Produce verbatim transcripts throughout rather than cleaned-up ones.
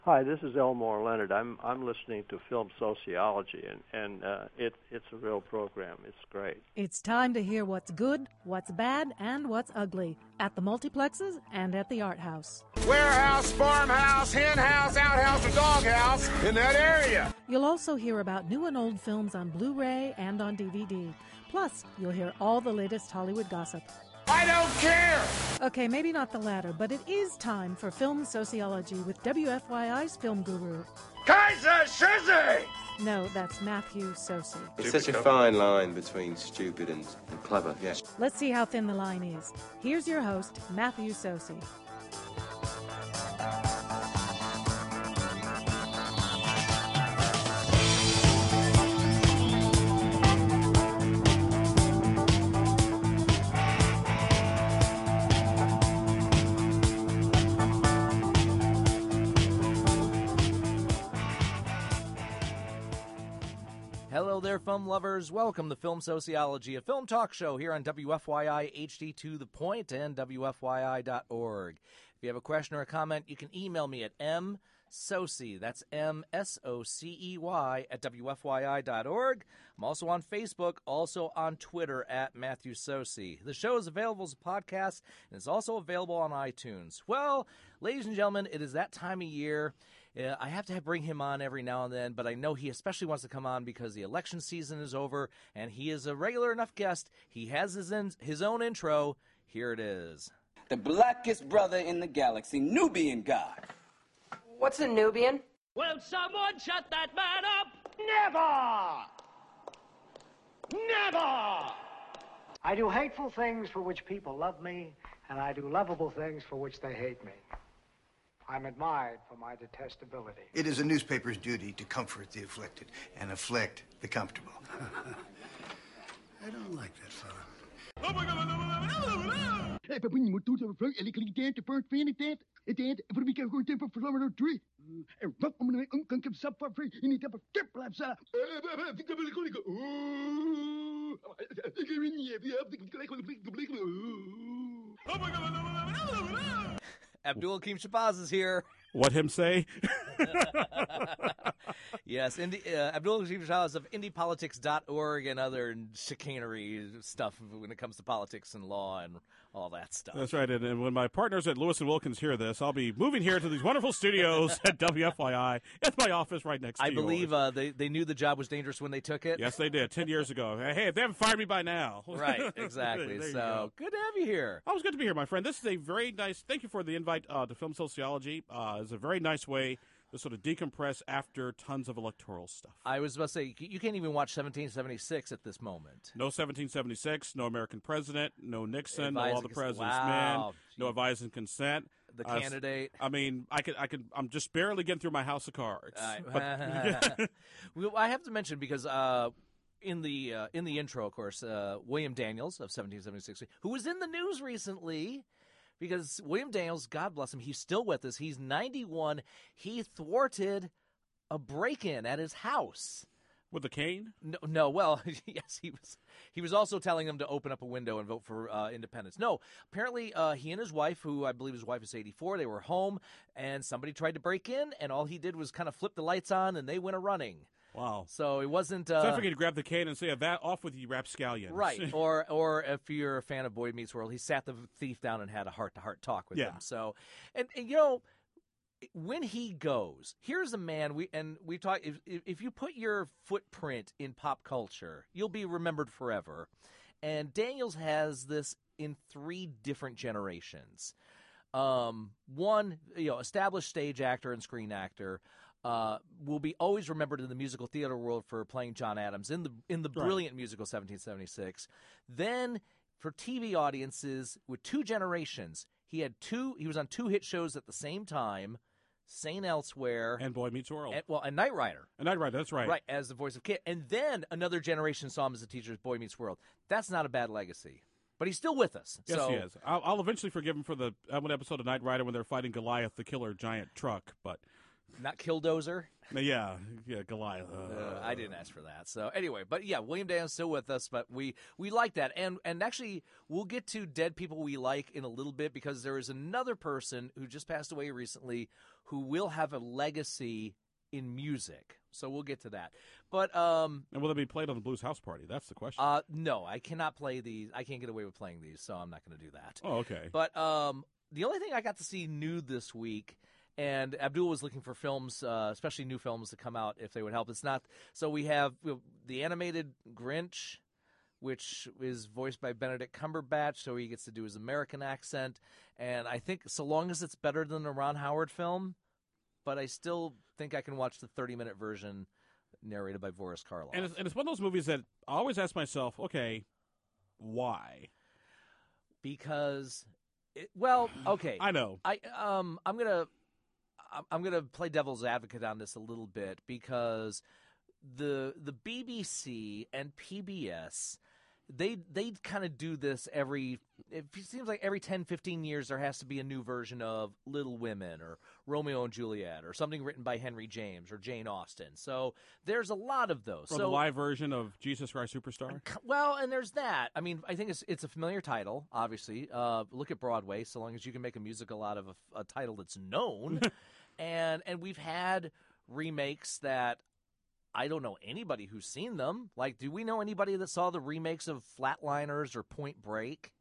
Hi, this is Elmore Leonard. I'm I'm listening to Film Sociology, and and uh, it it's a real program. It's great. It's time to hear what's good, what's bad, and what's ugly at the multiplexes and at the art house. Warehouse, farmhouse, hen house, outhouse, and doghouse in that area. You'll also hear about new and old films on Blu-ray and on D V D. Plus, you'll hear all the latest Hollywood gossip. I don't care! Okay, maybe not the latter, but it is time for Film Sociology with W F Y I's film guru. Kaiser Shizzy! No, that's Matthew Sosi. It's such a fine line between stupid and, and clever, yes. Let's see how thin the line is. Here's your host, Matthew Sosi. Hello there, film lovers. Welcome to Film Sociology, a film talk show here on W F Y I H D to the Point and W F Y I dot org. If you have a question or a comment, you can email me at msocey, that's M S O C E Y, at W F Y I dot org. I'm also on Facebook, also on Twitter at Matthew Sosi. The show is available as a podcast, and it's also available on iTunes. Well, ladies and gentlemen, it is that time of year. Uh, I have to have, bring him on every now and then, but I know he especially wants to come on because the election season is over, and he is a regular enough guest. He has his, in, his own intro. Here it is. The blackest brother in the galaxy, Nubian God. What's a Nubian? Will someone shut that man up? Never! Never! I do hateful things for which people love me, and I do lovable things for which they hate me. I'm admired for my detestability. It is a newspaper's duty to comfort the afflicted and afflict the comfortable. I don't like that fella. Oh my God! Abdul Hakim Shabazz is here. What him say? Yes, Indi- uh, Abdul Hakim Shabazz of indie politics dot org and other chicanery stuff when it comes to politics and law and all that stuff. That's right, and, and when my partners at Lewis and Wilkins hear this, I'll be moving here to these wonderful studios at W F Y I. It's my office right next to I yours. believe uh, they, they knew the job was dangerous when they took it. Yes, they did, ten years ago. Hey, if they haven't fired me by now. Right, exactly. There you So, go. good to have you here. Oh, it's good to be here, my friend. This is a very nice, thank you for the invite uh, to Film Sociology. Uh, it's a very nice way to sort of decompress after tons of electoral stuff. I was about to say, you can't even watch seventeen seventy-six at this moment. No seventeen seventy-six, no American president, no Nixon, Advise no All and the cons- President's wow. Men, no advice and consent. The Uh, candidate. I mean, I could, I could, I'm just barely getting through my house of cards. Uh, But- well, I have to mention because uh, in the uh, in the intro, of course, uh, William Daniels of seventeen seventy-six, who was in the news recently. Because William Daniels, God bless him, he's still with us. He's ninety-one. He thwarted a break-in at his house. With a cane? No, no. Well, yes, he was. He was also telling them to open up a window and vote for uh, independence. No, apparently uh, he and his wife, who I believe his wife is eighty-four, they were home, and somebody tried to break in, and all he did was kind of flip the lights on, and they went a-running. Wow. So it wasn't... Uh, so I figured he'd grab the cane and say, that off with you rapscallions. Right. or or if you're a fan of Boy Meets World, he sat the thief down and had a heart-to-heart talk with Yeah. him. So, and, and, you know, when he goes, here's a man, we and we talk, if, if you put your footprint in pop culture, you'll be remembered forever. And Daniels has this in three different generations. Um, one, you know, established stage actor and screen actor, uh, will be always remembered in the musical theater world for playing John Adams in the in the Right. brilliant musical seventeen seventy-six. Then for T V audiences with two generations, he had two. He was on two hit shows at the same time, Saint Elsewhere And Boy Meets World. and, well, and Knight Rider. And Knight Rider, that's right. Right, as the voice of Kit. And then another generation saw him as a teacher of Boy Meets World. That's not a bad legacy. But he's still with us. Yes, so, he is. I'll, I'll eventually forgive him for the uh, one episode of Knight Rider when they're fighting Goliath, the killer giant truck, but... Not Killdozer. Yeah, yeah, Goliath. Uh, Uh, I didn't ask for that. So anyway, but yeah, William Dahan's still with us, but we, we like that. And and actually, we'll get to dead people we like in a little bit because there is another person who just passed away recently who will have a legacy in music. So we'll get to that. But um, and will it be played on the Blues House Party? That's the question. Uh, no, I cannot play these. I can't get away with playing these, so I'm not going to do that. Oh, okay. But um, the only thing I got to see new this week. And Abdul was looking for films, uh, especially new films, to come out if they would help. It's not so we have you know, the animated Grinch, which is voiced by Benedict Cumberbatch, so he gets to do his American accent. And I think so long as it's better than a Ron Howard film, but I still think I can watch the thirty-minute version narrated by Boris Karloff. And it's, and it's one of those movies that I always ask myself, okay, why? Because, it, well, okay, I know. I um, I'm gonna. I'm going to play devil's advocate on this a little bit because the the B B C and P B S, they they kind of do this every – it seems like every ten, fifteen years there has to be a new version of Little Women or Romeo and Juliet or something written by Henry James or Jane Austen. So there's a lot of those. Or so, the live version of Jesus Christ Superstar? Well, and there's that. I mean, I think it's it's a familiar title, obviously. Uh, look at Broadway, so long as you can make a musical out of a, a title that's known. And and we've had remakes that I don't know anybody who's seen them. Like, do we know anybody that saw the remakes of Flatliners or Point Break?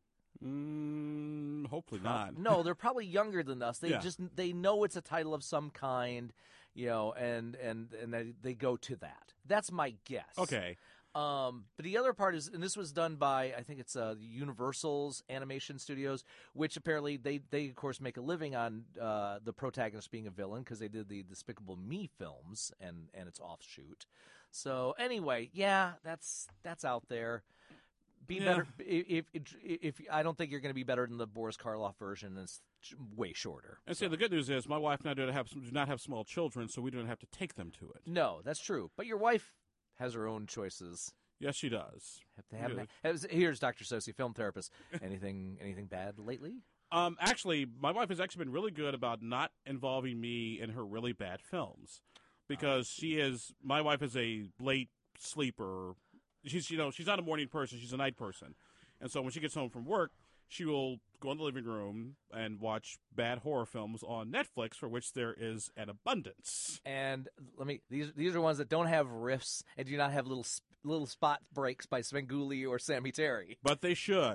Mm, hopefully not. No, they're probably younger than us. They Yeah. just they know it's a title of some kind, you know, and and and they, they go to that. That's my guess. Okay. Um, but the other part is, and this was done by, I think it's uh, Universal's Animation Studios, which apparently they, they of course, make a living on uh, the protagonist being a villain because they did the Despicable Me films and, and its offshoot. So anyway, yeah, that's that's out there. Be Yeah. better if, if if I don't think you're going to be better than the Boris Karloff version. It's way shorter. And see, the good news is my wife and I do not have do not have small children, so we don't have to take them to it. No, that's true. But your wife has her own choices. Yes, she does. Have to have Yeah. has- Here's Doctor Sosi, film therapist. Anything anything bad lately? Um, actually, my wife has actually been really good about not involving me in her really bad films, because she is. My wife is a late sleeper. She's you know she's not a morning person. She's a night person, and so when she gets home from work, she will go in the living room and watch bad horror films on Netflix, for which there is an abundance. And let me these these are ones that don't have riffs and do not have little sp- little spot breaks by Svengoolie or Sammy Terry. But they should,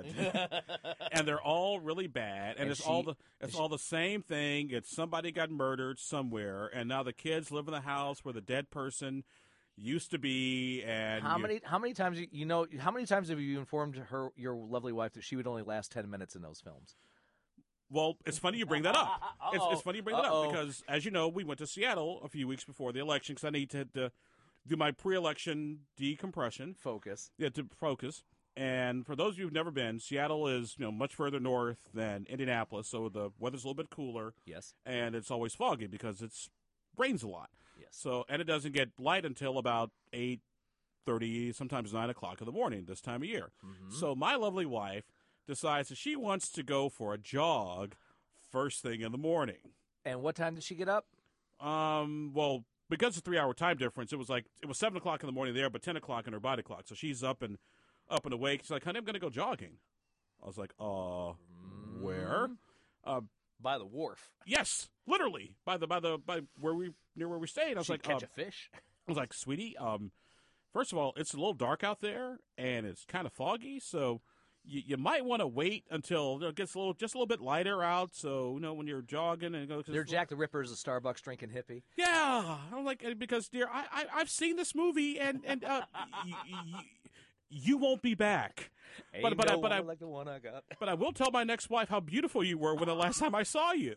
and they're all really bad. And, And it's she- all the it's she- all the same thing. It's somebody got murdered somewhere, and now the kids live in the house where the dead person used to be. And How you- many how many times you, you know how many times have you informed her your lovely wife that she would only last ten minutes in those films? Well, it's funny you bring that up. It's, it's funny you bring that Uh-oh. up because, as you know, we went to Seattle a few weeks before the election because I need to, to do my pre-election decompression. Focus. Yeah, to focus. And for those of you who've never been, Seattle is you know much further north than Indianapolis, so the weather's a little bit cooler. Yes. And it's always foggy because it's rains a lot. Yes. So and it doesn't get light until about eight thirty, sometimes nine o'clock in the morning this time of year. Mm-hmm. So my lovely wife decides that she wants to go for a jog first thing in the morning. And what time did she get up? Um, well, because of the three-hour time difference, it was like it was seven o'clock in the morning there, but ten o'clock in her body clock. So she's up and up and awake. She's like, "Honey, I'm going to go jogging." I was like, "Uh, where?" Uh, By the wharf. yes, literally by the by the by where we near where we stayed. I was She'd like, catch uh, a fish. I was like, "Sweetie, um, first of all, it's a little dark out there and it's kind of foggy, so." You, you might want to wait until it gets a little, just a little bit lighter out. So you know when you're jogging and go. They're Jack the Ripper's a Starbucks drinking hippie. Yeah, I'm like because dear, I, I I've seen this movie and and uh, y- y- you won't be back. But Ain't but no I, but I one like the one I got. but I will tell my next wife how beautiful you were when the last time I saw you.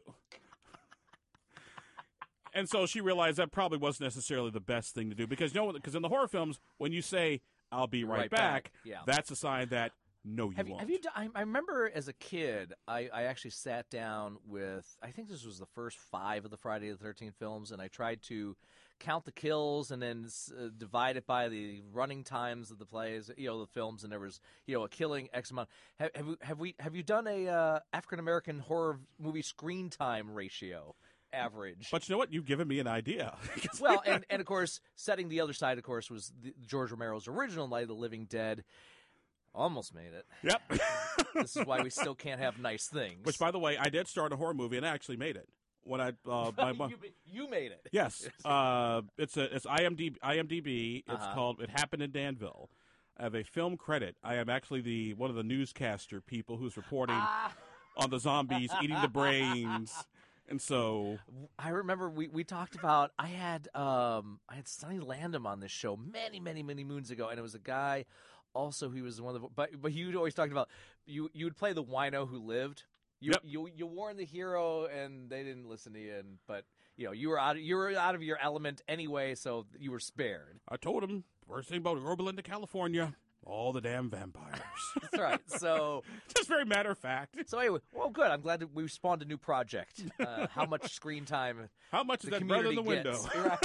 And so she realized that probably wasn't necessarily the best thing to do because you know because in the horror films when you say I'll be right, Right back, back, yeah. that's a sign that no you Have you, won't. have you? d- I, I remember as a kid, I, I actually sat down with. I think this was the first five of the Friday the thirteenth films, and I tried to count the kills and then uh, divide it by the running times of the plays, you know, the films, and there was, you know, a killing X amount. Have, have, we, have we? Have you done a uh, African American horror movie screen time ratio? average. But you know what? You've given me an idea. Well, and, and of course, setting the other side, of course, was the, George Romero's original Night of the Living Dead. Almost made it. Yep. This is why we still can't have nice things. Which, by the way, I did start a horror movie, and I actually made it. When I uh, my, you, you made it. Yes. Uh, it's a it's I M D B. I M D B. It's Uh-huh. called It Happened in Danville. I have a film credit. I am actually the one of the newscaster people who's reporting Ah. on the zombies eating the brains. And so I remember we, we talked about I had um I had Sonny Landham on this show many many many moons ago, and it was a guy. Also, he was one of the but but you'd always talked about you you would play the wino who lived. You Yep. you you warned the hero, and they didn't listen to you. And but you know you were out of, you were out of your element anyway, so you were spared. I told him first thing about Oberlin, California, all the damn vampires. That's right. So just very matter of fact. So anyway, well, good. I'm glad that we spawned a new project. Uh, how much screen time? How much is that brother in the window?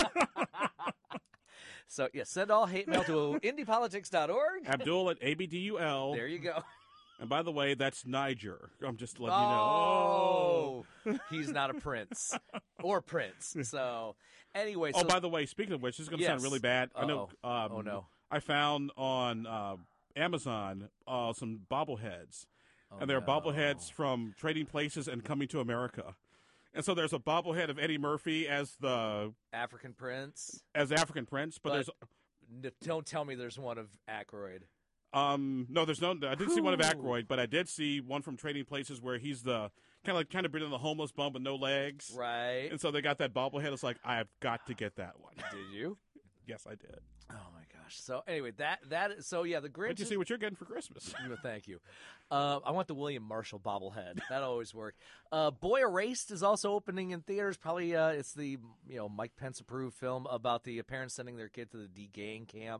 So, yeah, send all hate mail to indie politics dot org. Abdul at A B D U L. There you go. And by the way, that's Niger. I'm just letting oh, you know. Oh, he's not a prince or prince. So, anyway. Oh, so, by the way, speaking of which, this is going to yes. sound really bad. Uh-oh. I know. Um, oh, no. I found on uh, Amazon uh, some bobbleheads. Oh, and they're no. bobbleheads from Trading Places and Coming to America. And so there's a bobblehead of Eddie Murphy as the African Prince. As African Prince, but, but there's n- don't tell me there's one of Aykroyd. Um, no, there's no. I didn't see one of Aykroyd, but I did see one from Trading Places where he's the kind of like kind of Britain, the homeless bum with no legs, right? And so they got that bobblehead. It's like I've got to get that one. Did you? Yes, I did. Oh my gosh! So anyway, that that so yeah, the Grinch. Did you see what you're getting for Christmas? No, thank you. Uh, I want the William Marshall bobblehead. That always worked. Uh, Boy Erased is also opening in theaters. Probably uh, it's the you know Mike Pence approved film about the parents sending their kid to the de-gaying camp.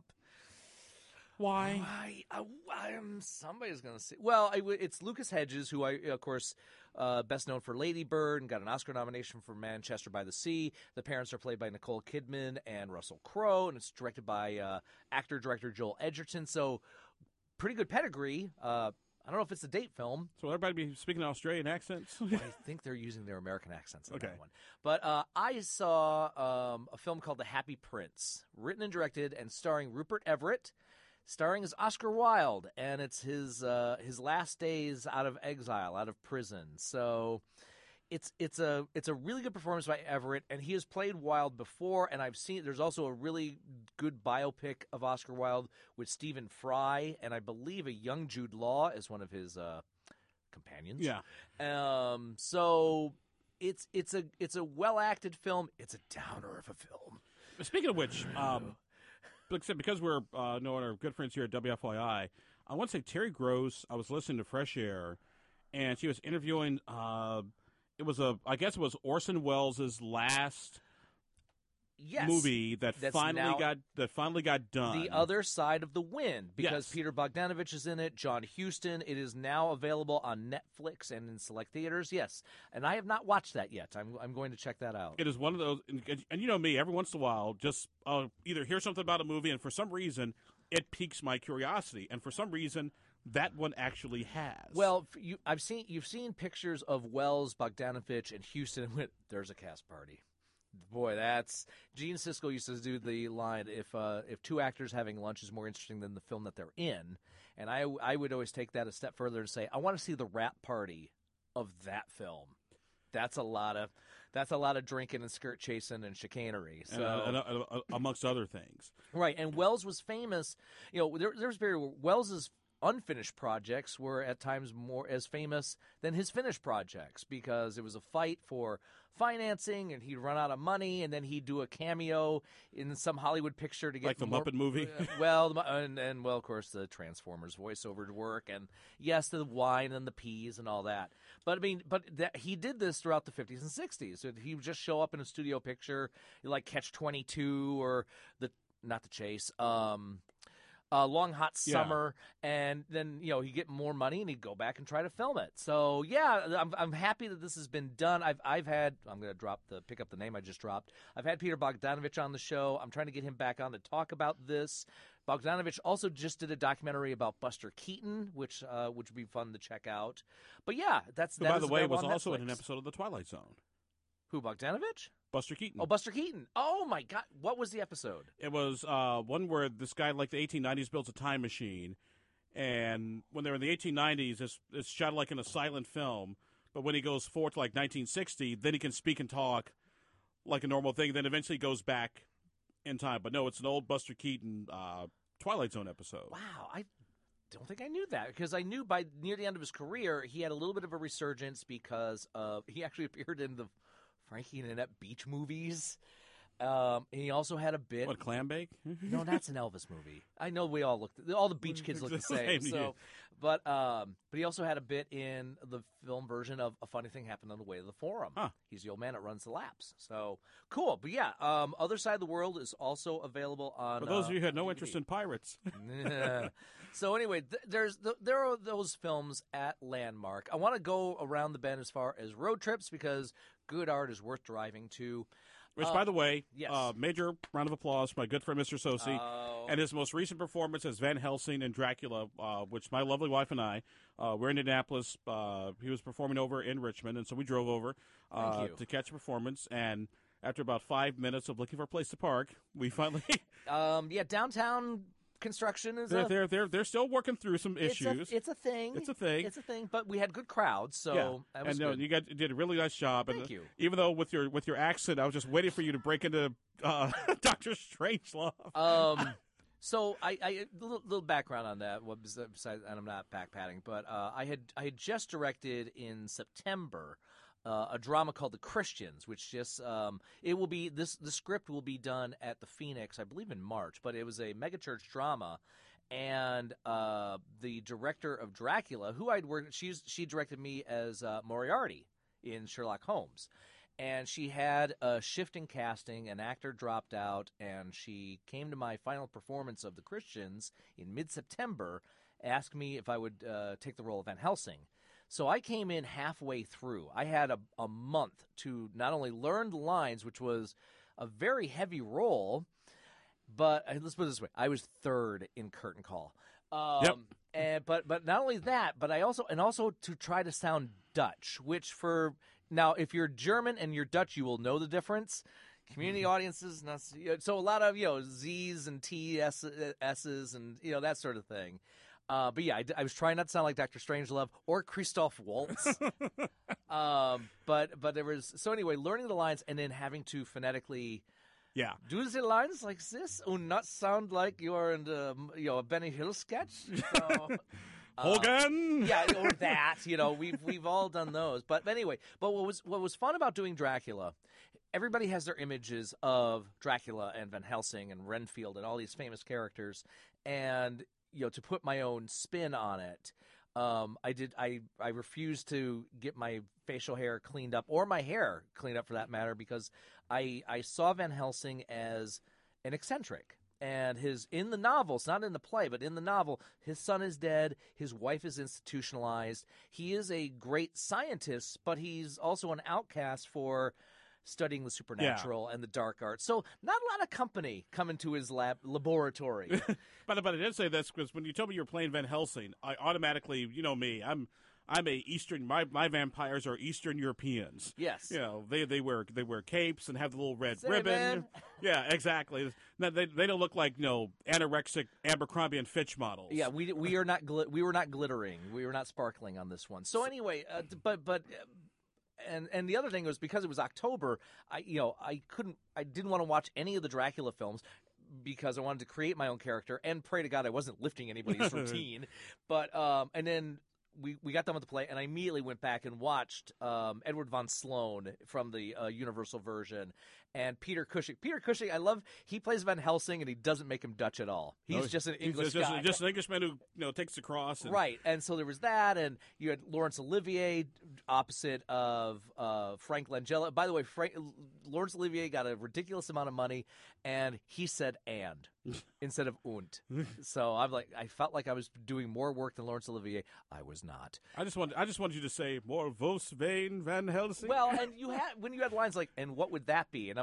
Why? Why? I, I, am somebody's going to see. Well, I, it's Lucas Hedges, who I, of course, uh, best known for Lady Bird and got an Oscar nomination for Manchester by the Sea. The parents are played by Nicole Kidman and Russell Crowe, and it's directed by uh, actor-director Joel Edgerton. So, pretty good pedigree. Uh, I don't know if it's a date film. So everybody be speaking Australian accents? I think they're using their American accents in okay. that one. But uh, I saw um, a film called The Happy Prince, written and directed and starring Rupert Everett. Starring is Oscar Wilde, and it's his uh, his last days out of exile, out of prison. So it's it's a it's a really good performance by Everett, and he has played Wilde before. And I've seen there's also a really good biopic of Oscar Wilde with Stephen Fry, and I believe a young Jude Law as one of his uh, companions. Yeah. Um. So it's it's a it's a well acted film. It's a downer of a film. Speaking of which. Um... Because we're uh, knowing our good friends here at W F Y I, I want to say Terry Gross. I was listening to Fresh Air, and she was interviewing. Uh, it was a, I guess it was Orson Welles' last yes, movie that finally now got that finally got done. The Other Side of the Wind, because yes. Peter Bogdanovich is in it. John Huston. It is now available on Netflix and in select theaters. Yes, and I have not watched that yet. I'm I'm going to check that out. It is one of those, and, and you know me. Every once in a while, just uh, either hear something about a movie, and for some reason, it piques my curiosity, and for some reason. That one actually has. Well, you, I've seen you've seen pictures of Wells, Bogdanovich, and Huston. And went, there's a cast party. Boy, that's Gene Siskel used to do the line: if uh, if two actors having lunch is more interesting than the film that they're in. And I I would always take that a step further and say I want to see the rap party of that film. That's a lot of that's a lot of drinking and skirt chasing and chicanery. So and, and, and, amongst other things, right? And Wells was famous. You know, there, there's very Wells's unfinished projects were at times more as famous than his finished projects because it was a fight for financing and he'd run out of money and then he'd do a cameo in some Hollywood picture to get like the more, Muppet movie. uh, well, and, and well, of course, the Transformers voiceover work and yes, the wine and the peas and all that. But I mean, but that, he did this throughout the fifties and sixties. So he would just show up in a studio picture like Catch twenty-two or the not the Chase. Um, Uh, Long Hot Summer, yeah. And then you know he'd get more money and he'd go back and try to film it. So yeah, I'm I'm happy that this has been done. I've I've had I'm going to drop the pick up the name I just dropped. I've had Peter Bogdanovich on the show. I'm trying to get him back on to talk about this. Bogdanovich also just did a documentary about Buster Keaton, which uh, which would be fun to check out. But yeah, that's Who, that by the is way, was on also Netflix. in an episode of The Twilight Zone. Who, Bogdanovich? Buster Keaton. Oh, Buster Keaton. Oh, my God. What was the episode? It was uh, one where this guy, like the eighteen nineties, builds a time machine. And when they're in the eighteen nineties, it's, it's shot like in a silent film. But when he goes forward to like nineteen sixty, then he can speak and talk like a normal thing. Then eventually goes back in time. But no, it's an old Buster Keaton uh, Twilight Zone episode. Wow. I don't think I knew that, because I knew by near the end of his career, he had a little bit of a resurgence because of he actually appeared in the Frankie and Annette Beach movies. Um, he also had a bit. What, Clambake? No, that's an Elvis movie. I know we all look. All the beach kids look the same. So, but um, but he also had a bit in the film version of A Funny Thing Happened on the Way to the Forum. Huh. He's the old man that runs the laps. So cool. But yeah, um, Other Side of the World is also available on. For those uh, of you who had no D V D. interest in pirates. So anyway, th- there's th- there are those films at Landmark. I want to go around the bend as far as road trips because good art is worth driving to. Which, uh, by the way, yes. uh, major round of applause for my good friend Mister Sosi Oh. and his most recent performance as Van Helsing in Dracula, uh, which my lovely wife and I, uh, we're in Indianapolis. Uh, he was performing over in Richmond, and so we drove over uh, Thank you. to catch a performance. And after about five minutes of looking for a place to park, we finally... um, yeah, downtown construction is they're, a... they're, they're, they're still working through some It's issues. a, it's a thing. It's a thing. It's a thing. But we had good crowds, so yeah. that was and no, good. you got you did a really nice job. Thank and, you. Even though with your with your accent, I was just waiting for you to break into uh, Doctor Strangelove. Um, so I, I a little, little background on that. What besides, and I'm not back patting, but uh, I had I had just directed in September uh, a drama called The Christians, which just um, it will be this the script will be done at the Phoenix, I believe in March, but it was a megachurch drama. And uh, the director of Dracula, who I'd worked, she's she directed me as uh, Moriarty in Sherlock Holmes, and she had a shift in casting. An actor dropped out, and she came to my final performance of The Christians in mid-September, asked me if I would uh, take the role of Van Helsing. So I came in halfway through. I had a, a month to not only learn the lines, which was a very heavy role. But let's put it this way: I was third in curtain call. Um, yep. And but but not only that, but I also and also to try to sound Dutch, which for now, if you're German and you're Dutch, you will know the difference. Community audiences, not, so a lot of you know Z's and T S, S's and you know that sort of thing. Uh, but yeah, I, I was trying not to sound like Doctor Strangelove or Christoph Waltz. um, but but there was so anyway, learning the lines and then having to phonetically. Yeah. Do the lines like this and not sound like you're in the, you know, a Benny Hill sketch? So, Hogan! Uh, yeah, or that. You know, we've we've all done those. But anyway, but what was what was fun about doing Dracula, everybody has their images of Dracula and Van Helsing and Renfield and all these famous characters. And, you know, to put my own spin on it, um, I did. I, I refused to get my facial hair cleaned up or my hair cleaned up for that matter because I I saw Van Helsing as an eccentric. And his in the novels, not in the play, but in the novel, his son is dead. His wife is institutionalized. He is a great scientist, but he's also an outcast for studying the supernatural yeah. and the dark arts. So not a lot of company coming to his lab laboratory. but, but I did say this because when you told me you were playing Van Helsing, I automatically, you know me, I'm I'm a Eastern. My my vampires are Eastern Europeans. Yes, you know they they wear they wear capes and have the little red Say ribbon. Man. Yeah, exactly. No, they they don't look like you know anorexic Abercrombie and Fitch models. Yeah, we we are not gl- we were not glittering. We were not sparkling on this one. So anyway, uh, but but. Uh, And and the other thing was because it was October, I you know I couldn't I didn't want to watch any of the Dracula films because I wanted to create my own character and pray to God I wasn't lifting anybody's routine. But um and then we we got done with the play and I immediately went back and watched um, Edward von Sloan from the uh, Universal version and Peter Cushing. Peter Cushing, I love. He plays Van Helsing and he doesn't make him Dutch at all. He's no, just an he's English just, guy, just an Englishman who you know takes the cross. And... Right, and so there was that, and you had Laurence Olivier opposite of uh, Frank Langella. By the way, Frank, Laurence Olivier got a ridiculous amount of money, and he said "and" instead of "und." So I'm like, I felt like I was doing more work than Laurence Olivier. I was not. I just want, I just wanted you to say more Vos Vane Van Helsing. Well, and you had when you had lines like, "and what would that be?" and I'm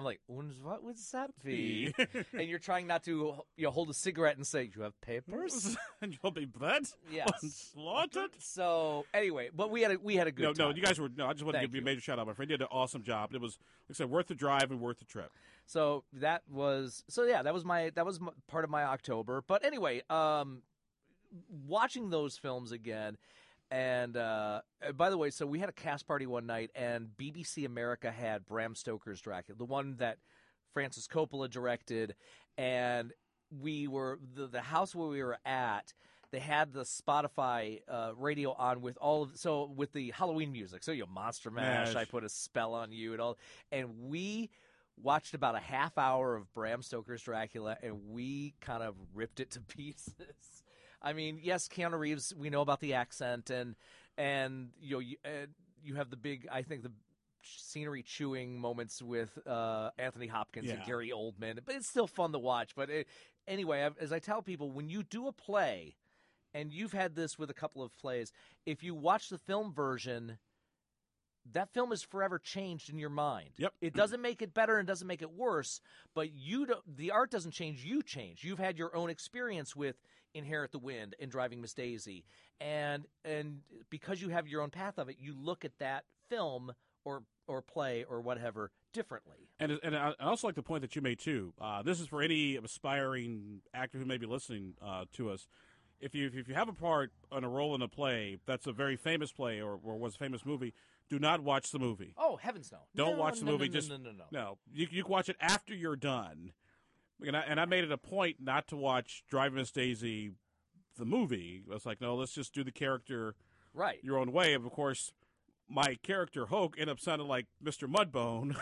I'm like, what would that be? And you're trying not to, you know, hold a cigarette and say, you have papers? And you'll be bled? Yes. Slaughtered? So, anyway, but we had a, we had a good no, time. No, you guys were, no, I just want to Thank give you a you. major shout out. My friend did an awesome job. It was, like I said, worth the drive and worth the trip. So that was, so yeah, that was my, that was my, part of my October. But anyway, um, watching those films again, and uh, by the way, so we had a cast party one night, and B B C America had Bram Stoker's Dracula, the one that Francis Coppola directed, and we were, the, the house where we were at, they had the Spotify uh, radio on with all of, so with the Halloween music. So, you know, Monster Mash, Mash. I Put a Spell on You, and all, and we watched about a half hour of Bram Stoker's Dracula, and we kind of ripped it to pieces. I mean, yes, Keanu Reeves, we know about the accent, and and you know you, uh, you have the big, I think the scenery chewing moments with uh, Anthony Hopkins Yeah. and Gary Oldman, but it's still fun to watch. But it, anyway, as I tell people, when you do a play, and you've had this with a couple of plays, if you watch the film version, that film is forever changed in your mind. Yep. It doesn't make it better and doesn't make it worse, but you don't, the art doesn't change, you change. You've had your own experience with Inherit the Wind and Driving Miss Daisy. And and because you have your own path of it, you look at that film or or play or whatever differently. And and I also like the point that you made, too. Uh, this is for any aspiring actor who may be listening uh, to us. If you if you have a part on a role in a play that's a very famous play or, or was a famous movie, do not watch the movie. Oh, heavens no. Don't no, watch the no, movie. No, Just no, no, no, no. no. You you can watch it after you're done. And I, and I made it a point not to watch Driving Miss Daisy, the movie. I was like, no, let's just do the character right your own way. And of course, my character Hoke ended up sounding like Mister Mudbone,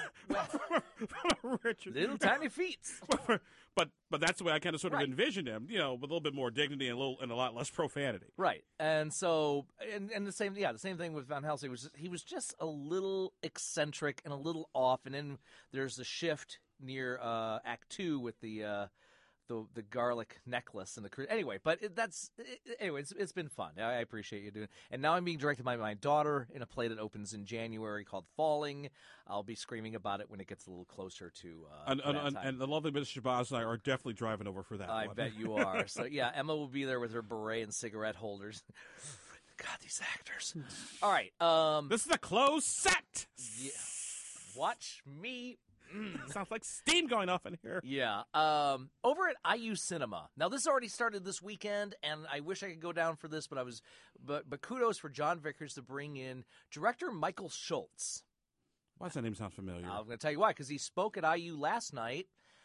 Richard. Little tiny feet. But but that's the way I kind of sort of Right. envisioned him, you know, with a little bit more dignity and a little and a lot less profanity. Right, and so and, and the same, yeah, the same thing with Van Helsing was he was just a little eccentric and a little off, and then there's a shift near uh, Act Two with the uh, the the garlic necklace and the cru- anyway. But it, that's it, anyway, it's, it's been fun. I, I appreciate you doing. And now I'm being directed by my daughter in a play that opens in January called Falling. I'll be screaming about it when it gets a little closer to uh, And, and, that and, time. and the lovely Miss Shabazz and I are definitely driving over for that I one. bet you are. So yeah, Emma will be there with her beret and cigarette holders. God, these actors. All right. Um, this is a closed set. Yeah. Watch me. Mm. Sounds like steam going off in here. Yeah. Um, over at I U Cinema. Now, this already started this weekend, and I wish I could go down for this, but I was. But but kudos for John Vickers to bring in director Michael Schultz. Why does that name sound familiar? I'm going to tell you why. Because he spoke at I U last night,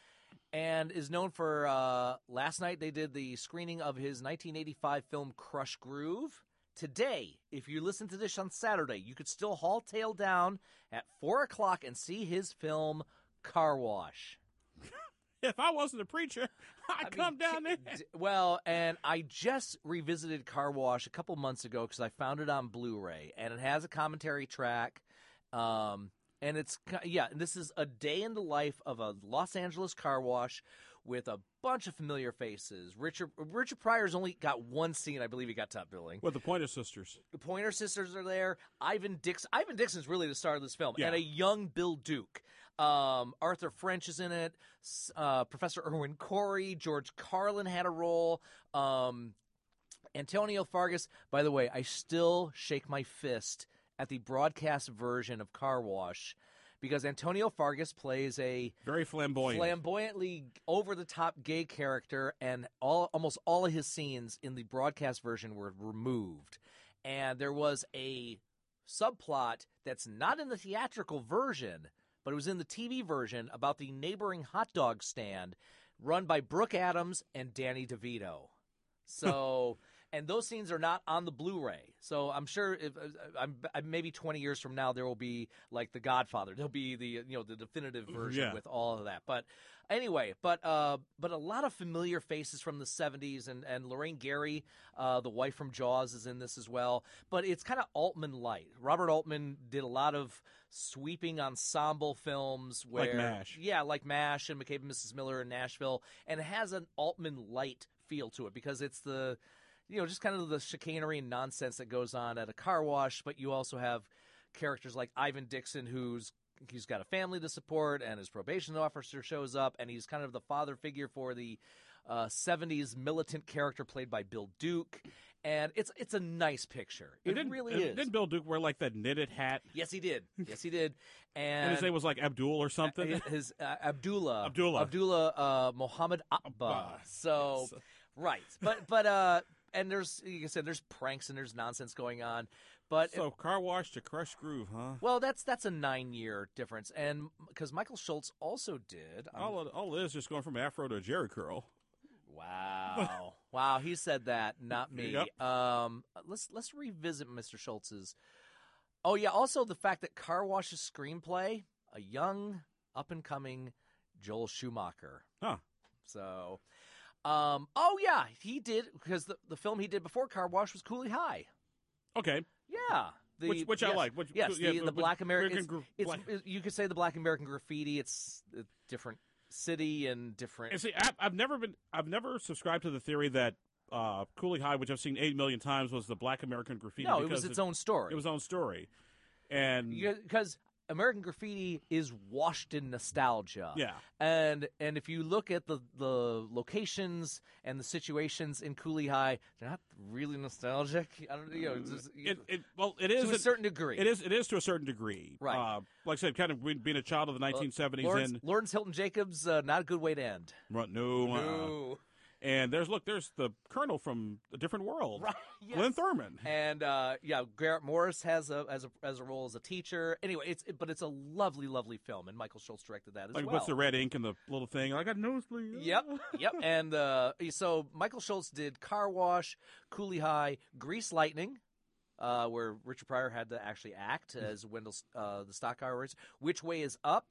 and is known for. Uh, last night they did the screening of his nineteen eighty-five film Crush Groove. Today, if you listen to this on Saturday, you could still haul tail down at four o'clock and see his film Car Wash. If I wasn't a preacher, I'd I come mean, down there. d- Well, and I just revisited Car Wash a couple months ago because I found it on Blu-ray, and it has a commentary track. Um, and it's, ki- yeah, and this is a day in the life of a Los Angeles car wash with a bunch of familiar faces. Richard Richard Pryor's only got one scene. I believe he got top billing. With the Pointer Sisters. The Pointer Sisters are there. Ivan Dix. Ivan Dixon's really the star of this film, Yeah. and a young Bill Duke. Um, Arthur French is in it. S- Uh, Professor Irwin Corey. George Carlin had a role. Um, Antonio Fargas. By the way, I still shake my fist at the broadcast version of Car Wash because Antonio Fargas plays a Very flamboyant. flamboyantly over-the-top gay character, and all almost all of his scenes in the broadcast version were removed. And there was a subplot that's not in the theatrical version, but it was in the T V version about the neighboring hot dog stand run by Brooke Adams and Danny DeVito. So... And those scenes are not on the Blu-ray, so I'm sure if I'm, I'm maybe twenty years from now there will be like The Godfather. There'll be the you know the definitive version Yeah. with all of that. But anyway, but uh, but a lot of familiar faces from the seventies, and and Lorraine Gary, uh, the wife from Jaws, is in this as well. But it's kind of Altman light. Robert Altman did a lot of sweeping ensemble films where Like MASH. yeah, like MASH and McCabe and Missus Miller in Nashville, and it has an Altman light feel to it because it's the you know, just kind of the chicanery and nonsense that goes on at a car wash, but you also have characters like Ivan Dixon, who's he's got a family to support, and his probation officer shows up, and he's kind of the father figure for the uh, seventies militant character played by Bill Duke. And it's it's a nice picture. It didn't, really and is. Didn't Bill Duke wear like that knitted hat? Yes, he did. Yes, he did. And, and his name was like Abdul or something. His, his uh, Abdullah. Abdullah. Abdullah uh, Muhammad Abba. So, yes. right, but but uh, and there's like I said, there's pranks and there's nonsense going on. But so it, Car Wash to Crush Groove, huh? Well, that's that's a nine year difference, and because Michael Schultz also did. All it, all it is just going from afro to a Jerry curl. Wow. Wow, he said that, not me. Yep. Um, let's let's revisit Mister Schultz's. Oh yeah, also the fact that Car Wash's screenplay, a young, up and coming Joel Schumacher. Huh. So, um, oh yeah, he did because the the film he did before Car Wash was Cooley High. Okay. Yeah. The, which which yes, I like. Which, yes, yeah, the, the which, Black American. American it's, black. it's, you could say the Black American Graffiti. It's a different city and different. And see, I've, I've never been, I've never subscribed to the theory that uh, Cooley High, which I've seen eight million times, was the Black American Graffiti. No, it was its it, own story. It was its own story, and because American Graffiti is washed in nostalgia. Yeah, and and if you look at the the locations and the situations in Cooley High, they're not really nostalgic. I don't, you know, just, it, it well, it is to a certain degree. It is it is to a certain degree, right? Uh, like I said, kind of being a child of the nineteen seventies. Lawrence, and Lawrence Hilton Jacobs, uh, not a good way to end. Right, no, no. Uh, and there's look, there's the Colonel from A Different World, right? Yes. Glenn Thurman, and uh, yeah, Garrett Morris has a as a as a role as a teacher. Anyway, it's it, but it's a lovely, lovely film, and Michael Schultz directed that as like, well. What's the red ink and the little thing? I got nosebleed. Yep, yep. And uh, so Michael Schultz did Car Wash, Cooley High, Grease Lightning. Uh, where Richard Pryor had to actually act as Wendell, uh, the stock car race. Which Way Is Up?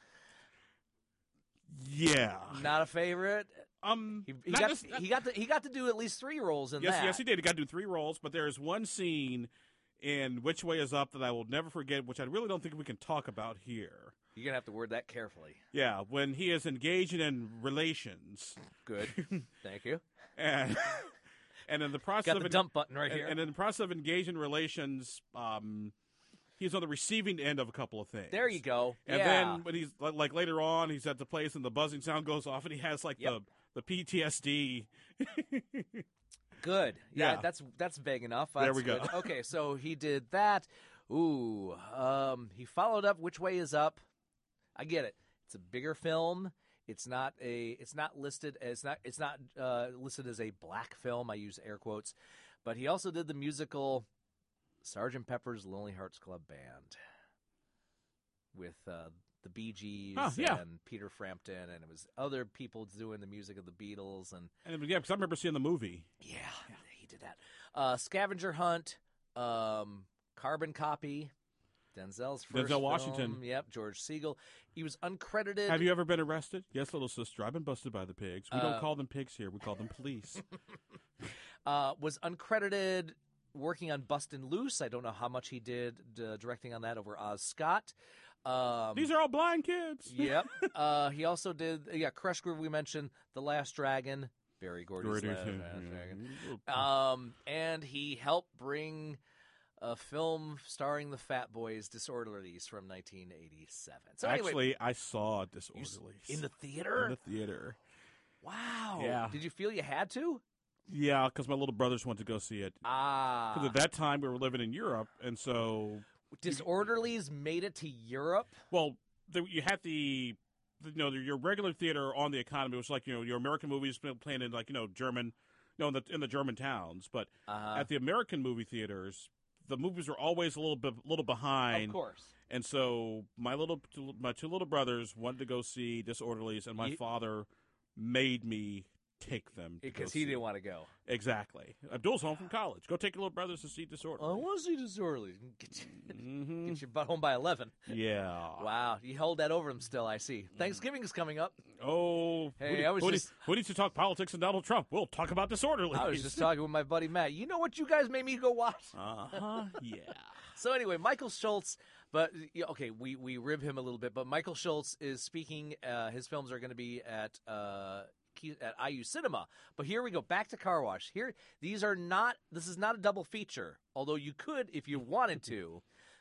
Yeah, not a favorite. Um, he, he got just, he got to he got to do at least three roles in yes, that. Yes, he did. He got to do three roles, but there's one scene in Which Way Is Up that I will never forget, which I really don't think we can talk about here. You're gonna have to word that carefully. Yeah, when he is engaging in relations. Good, thank you. And. And in the process got of the en- dump button right and, here. And in the process of engaging relations, um, he's on the receiving end of a couple of things. There you go. And yeah. then when he's like later on, he's at the place and the buzzing sound goes off, and he has like yep. the the P T S D. Good. Yeah, yeah, that's that's vague enough. That's there we go. Good. Okay, so he did that. Ooh, um, he followed up Which Way Is Up. I get it. It's a bigger film. It's not a. It's not listed as not. It's not uh, listed as a black film. I use air quotes, but he also did the musical Sergeant Pepper's Lonely Hearts Club Band with uh, the Bee Gees huh, yeah. and Peter Frampton, and it was other people doing the music of the Beatles and. And yeah, because I remember seeing the movie. Yeah, yeah. He did that. Uh, Scavenger Hunt, um, Carbon Copy. Denzel's first Denzel Washington. Film. Yep, George Siegel. He was uncredited. Have you ever been arrested? Yes, little sister. I've been busted by the pigs. We uh, don't call them pigs here. We call them police. uh, was uncredited working on Bustin' Loose. I don't know how much he did uh, directing on that over Oz Scott. Um, These are all blind kids. Yep. uh, he also did, yeah, Crush Groove we mentioned, The Last Dragon. Barry Gordy's Last Dragon. Um, and he helped bring a film starring the Fat Boys, Disorderlies, from nineteen eighty-seven. So Actually, anyway, I saw Disorderlies. In the theater? In the theater. Wow. Yeah. Did you feel you had to? Yeah, because my little brothers went to go see it. Ah. Because at that time, we were living in Europe, and so... Disorderlies made it to Europe? Well, the, you had the... You know, your regular theater on the economy was like, you know, your American movies playing in, like, you know, German... You know, in the, in the German towns. But uh-huh. at the American movie theaters... The movies were always a little bit, little behind. Of course. And so my little, my two little brothers wanted to go see Disorderlies, and my you, father made me take them because he didn't want to go. Exactly. Abdul's home from college. Go take your little brothers to see Disorderlies. I want to see Disorderlies. Get you, mm-hmm. get your butt home by eleven. Yeah. Wow. You hold that over them still. I see. Thanksgiving is coming up. Oh. Hey, who, I was who, just. Who needs to talk politics and Donald Trump? We'll talk about Disorderlies. I was just talking with my buddy Matt. You know what you guys made me go watch? Uh huh. Yeah. So anyway, Michael Schultz, but okay, we, we rib him a little bit, but Michael Schultz is speaking. Uh, his films are going to be at uh, at I U Cinema. But here we go back to Car Wash. Here, these are not. This is not a double feature, although you could if you wanted to.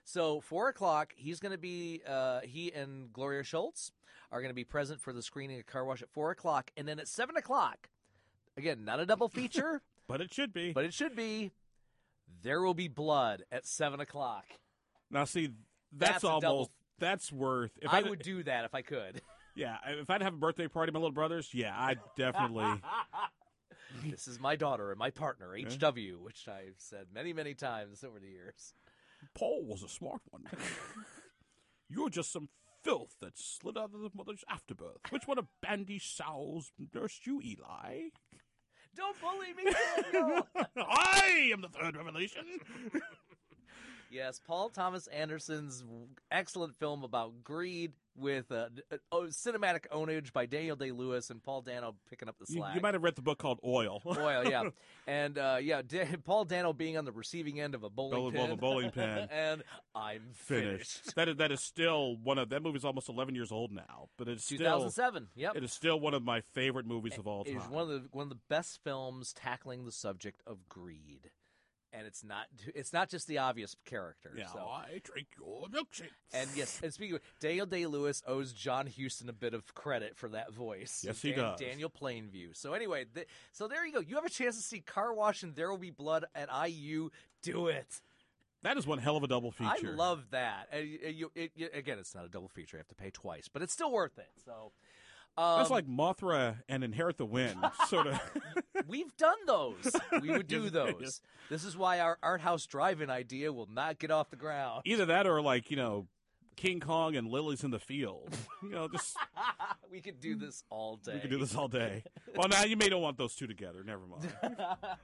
So four o'clock, he's going to be. Uh, he and Gloria Schultz are going to be present for the screening of Car Wash at four o'clock, and then at seven o'clock, again, not a double feature, but it should be. But it should be. There Will Be Blood at seven o'clock. Now, see, that's, That's a almost double- that's worth. If I I'd- would do that if I could. Yeah, if I'd have a birthday party, my little brothers, yeah, I'd definitely. This is my daughter and my partner, H W, which I've said many, many times over the years. Paul was a smart one. You're just some filth that slid out of the mother's afterbirth. Which one of Bandy Sow's nursed you, Eli? Don't bully me, Daniel! I am the third revelation. Yes, Paul Thomas Anderson's excellent film about greed with uh, uh, cinematic ownage by Daniel Day-Lewis and Paul Dano picking up the You, slack. you might have read the book called Oil. Oil, yeah. And, uh, yeah, Da- Paul Dano being on the receiving end of a bowling Of pin. a bowling pin. And I'm finished. Finished. That is, that is still one of, that movie's almost eleven years old now, but it's two still. thousand seven, yep. It is still one of my favorite movies of all It time. is one of the one of the best films tackling the subject of greed. And it's not it's not just the obvious character. Yeah, so. I drink your milkshake. And yes, and speaking of Daniel Day-Lewis owes John Huston a bit of credit for that voice. Yes, he Dan- does. Daniel Plainview. So anyway, th- so there you go. You have a chance to see Car Wash and There Will Be Blood at I U. Do it. That is one hell of a double feature. I love that. And you, you, it, you, again, it's not a double feature. You have to pay twice, but it's still worth it. So. Um, That's like Mothra and Inherit the Wind, sort of. We've done those. We would do Yes, those. yes. This is why our art house drive-in idea will not get off the ground. Either that or like, you know, King Kong and Lilies in the Field. You know, just we could do this all day. we could do this all day. Well, now you may not want those two together. Never mind.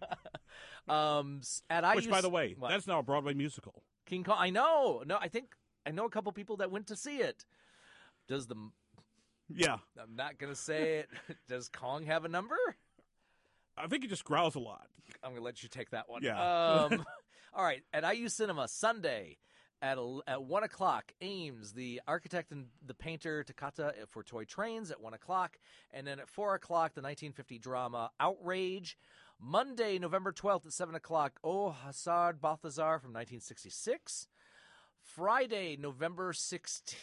um, at I Which, U by the way, what? that's now a Broadway musical. King Kong. I know. No, I think I know a couple people that went to see it. Does the Yeah, I'm not gonna say it. Does Kong have a number? I think he just growls a lot. I'm gonna let you take that one. Yeah. Um, all right. At I U Cinema Sunday at a, at one o'clock. Ames, the architect and the painter Takata for Toy Trains at one o'clock, and then at four o'clock the nineteen fifty drama Outrage. Monday, November twelfth at seven o'clock. Oh Hassard Balthazar from nineteen sixty-six. Friday, November sixteenth.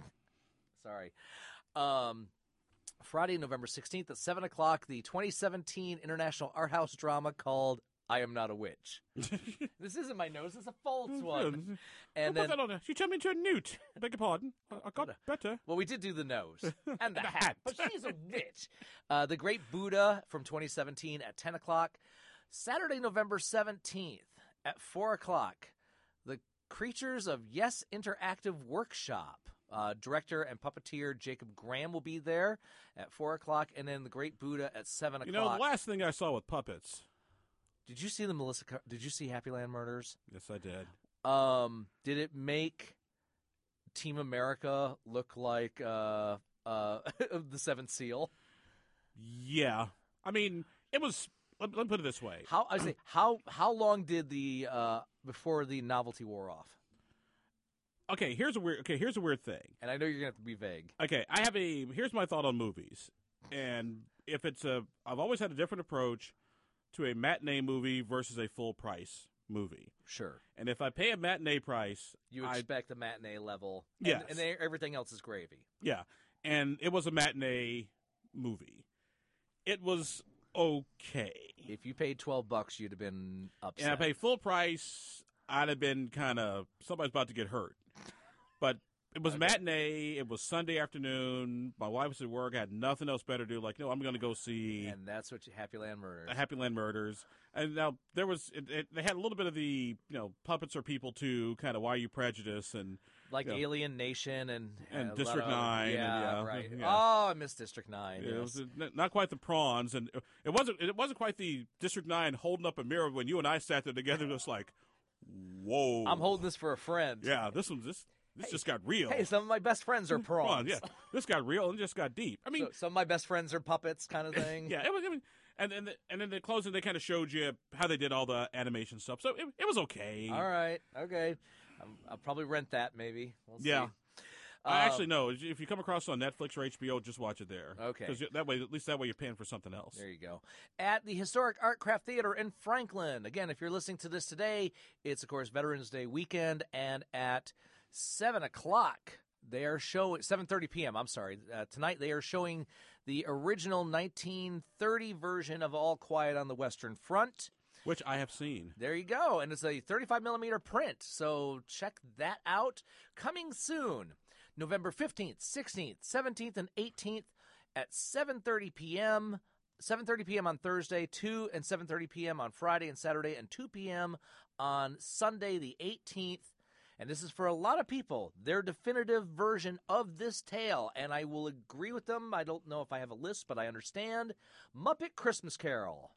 Sorry. Um, Friday, November sixteenth at seven o'clock, the twenty seventeen International Art House drama called I Am Not a Witch. This isn't my nose, it's a false one. And Don't put then, that on there. She turned me into a newt. I beg your pardon. I, I got better. well, we did do the nose and the The hat, hat. but she's a witch. Uh, the Great Buddha from twenty seventeen at ten o'clock. Saturday, November seventeenth at four o'clock, the Creatures of Yes Interactive Workshop. Uh, director and puppeteer Jacob Graham will be there at four o'clock, and then the Great Buddha at seven You o'clock. know, the last thing I saw with puppets. Did you see the Melissa? Car- Did you see Happy Land Murders? Yes, I did. Um, did it make Team America look like uh, uh, the Seventh Seal? Yeah. I mean, it was. Let, let me put it this way. How I say how how long did the uh, before the novelty wore off? Okay, here's a weird. Okay, here's a weird thing. And I know you're gonna have to be vague. Okay, I have a. Here's my thought on movies, and if it's a, I've always had a different approach to a matinee movie versus a full price movie. Sure. And if I pay a matinee price, You I, expect the matinee level. And, Yes. and they, everything else is gravy. yeah, and it was a matinee movie. It was okay. If you paid twelve bucks, you'd have been upset. And I pay full price, I'd have been kind of somebody's about to get hurt. But it was Okay. matinee. It was Sunday afternoon. My wife was at work. I had nothing else better to do. Like, no, I'm going to go see And that's what you, Happy Land Murders. Happy Land Murders. And now there was it, it, they had a little bit of the you know puppets are people too, kind of Why You Prejudice and like you know, Alien Nation and And a lot District of- nine and, Yeah, yeah, right. yeah. Oh, I miss District Nine. it yes. was uh, not quite the prawns, and it wasn't it wasn't quite the District Nine holding up a mirror when you and I sat there together. Just like, whoa, I'm holding this for a friend. Yeah, this one this this just got real. Hey, some of my best friends are prawns. Prawns, yeah, this got real and just got deep. I mean, So, some of my best friends are puppets, kind of thing. yeah, it was. I mean, and and the, and then the closing, they kind of showed you how they did all the animation stuff. So it, it was okay. All right. Okay. I'm, I'll probably rent that. Maybe. We'll see. Yeah. I actually know. If you come across it on Netflix or H B O, just watch it there. Okay. Because that way, at least that way, you're paying for something else. There you go. At the Historic Art Craft Theater in Franklin. Again, if you're listening to this today, it's, of course, Veterans Day weekend. And at seven o'clock, they are showing, seven thirty p.m., I'm sorry. Uh, tonight, they are showing the original nineteen thirty version of All Quiet on the Western Front. Which I have seen. There you go. And it's a thirty-five millimeter print. So check that out. Coming soon, November fifteenth, sixteenth, seventeenth, and eighteenth at seven thirty p.m., seven thirty p.m. on Thursday, two and seven thirty p.m. on Friday and Saturday, and two p.m. on Sunday the eighteenth. And this is for a lot of people, their definitive version of this tale. And I will agree with them. I don't know if I have a list, but I understand. Muppet Christmas Carol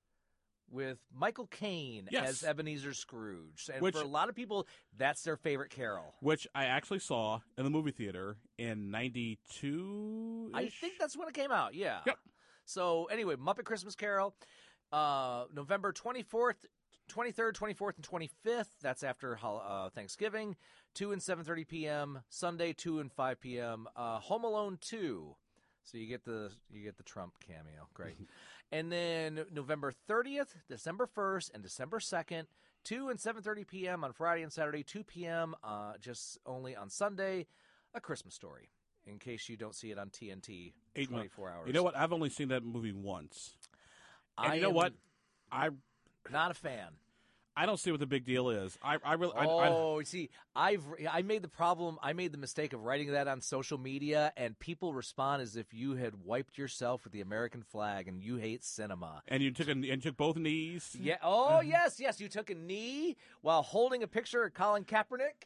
with Michael Caine yes. as Ebenezer Scrooge. And which, for a lot of people, that's their favorite carol. Which I actually saw in the movie theater in ninety-two. I think that's when it came out, yeah. Yep. So anyway, Muppet Christmas Carol, uh, November twenty-fourth, twenty-third, twenty-fourth, and twenty-fifth. That's after uh, Thanksgiving. two and seven thirty p.m. Sunday, two and five p.m. Uh, Home Alone two. So you get the you get the Trump cameo. Great. And then November thirtieth, December first, and December second, two and seven thirty p.m. on Friday and Saturday, two p.m. Uh, just only on Sunday, A Christmas Story, in case you don't see it on T N T Eight twenty-four hours. You know what? I've only seen that movie once. And I you know am what? I not a fan. I don't see what the big deal is. I, I really. Oh, I, I, see, I've I made the problem. I made the mistake of writing that on social media, and people respond as if you had wiped yourself with the American flag and you hate cinema. And you took a, and you took both knees. Yeah. Oh, yes, yes. You took a knee while holding a picture of Colin Kaepernick.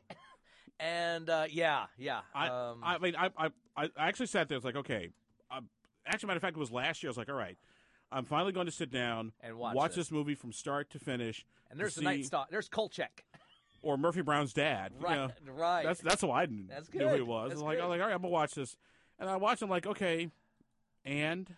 And uh, yeah, yeah. I, um, I mean, I, I, I actually sat there. I was like, okay. Uh, actually, matter of fact, it was last year. I was like, all right. I'm finally going to sit down and watch, watch this. this movie from start to finish. And there's the see, Night Stalker. There's Kolchak. Or Murphy Brown's dad. Right, you know, right. That's that's who I knew, that's knew good. who he was. That's I was like, I was like, all right, I'm gonna watch this. And I watched. I'm like, okay, and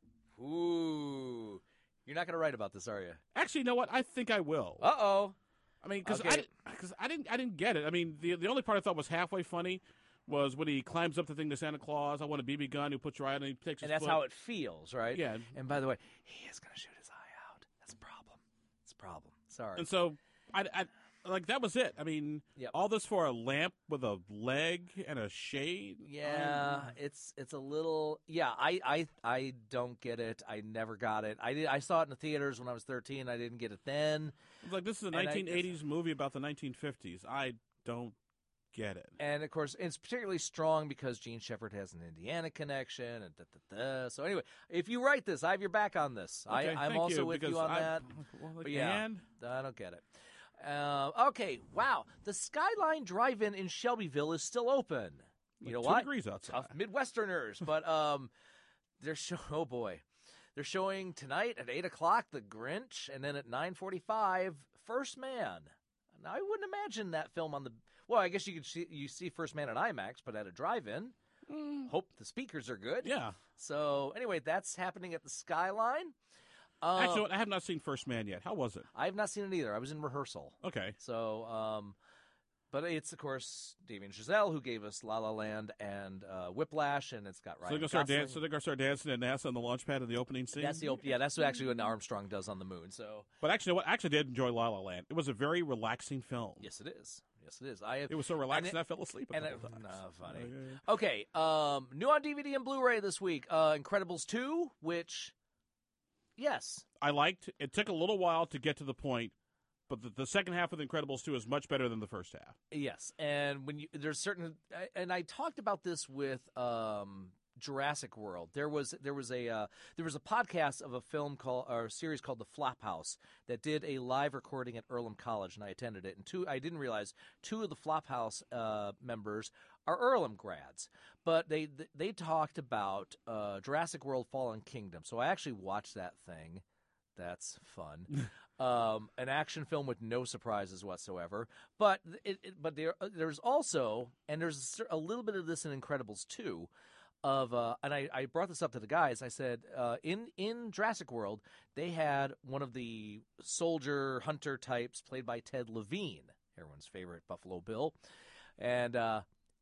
ooh, you're not gonna write about this, are you? Actually, you know what? I think I will. Uh oh. I mean, because okay. I because I didn't I didn't get it. I mean, the the only part I thought was halfway funny was when he climbs up the thing to Santa Claus. I want a B B gun. He puts you right and he takes. And his that's foot. how it feels, right? Yeah. And by the way, he is gonna shoot his eye out. That's a problem. It's a problem. Sorry. And so, I, I like that was it. I mean, yep. all this for a lamp with a leg and a shade. Yeah, um, it's it's a little. Yeah, I, I I don't get it. I never got it. I did. I saw it in the theaters when I was thirteen. I didn't get it then. It's like this is a nineteen eighties movie about the nineteen fifties. I don't get it. And of course, it's particularly strong because Gene Shepherd has an Indiana connection. And da, da, da. So anyway, if you write this, I have your back on this. Okay, I, I'm thank also you, with because you on I, that. Well, like, but yeah, and? I don't get it. Uh, okay, wow. The Skyline Drive-In in Shelbyville is still open. You like know two what? Degrees outside. Tough Midwesterners, but um, they're show. Oh boy, they're showing tonight at eight o'clock The Grinch, and then at nine forty-five First Man. Now I wouldn't imagine that film on the. Well, I guess you could see you see First Man at IMAX, but at a drive-in. Mm. Hope the speakers are good. Yeah. So anyway, that's happening at the Skyline. Um, Actually, I have not seen First Man yet. How was it? I have not seen it either. I was in rehearsal. Okay. So, um, but it's, of course, Damien Chazelle who gave us La La Land and uh, Whiplash, and it's got Ryan so they're gonna Gosling. start, so they're going to start dancing at NASA on the launch pad in the opening scene? That's the op- Yeah, that's actually what Armstrong does on the moon. So, But actually, what I actually did enjoy La La Land. It was a very relaxing film. Yes, it is. Yes, it is. I have, it was so relaxing it, I fell asleep a and couple it, times. No, funny. Oh, yeah, yeah. Okay, um, new on D V D and Blu-ray this week. Uh, Incredibles two, which, yes. I liked. It took a little while to get to the point, but the, the second half of The Incredibles two is much better than the first half. Yes, and when you there's certain, and I talked about this with um, Jurassic World. There was there was a uh, there was a podcast of a film called or a series called The Flophouse that did a live recording at Earlham College, and I attended it. And two, I didn't realize two of the Flophouse uh, members are Earlham grads, but they they talked about uh, Jurassic World: Fallen Kingdom. So I actually watched that thing. That's fun. um, an action film with no surprises whatsoever. But it, it, but there there's also, and there's a little bit of this in Incredibles two, of uh, and I, I brought this up to the guys. I said uh, in in Jurassic World they had one of the soldier hunter types played by Ted Levine, everyone's favorite Buffalo Bill, and uh,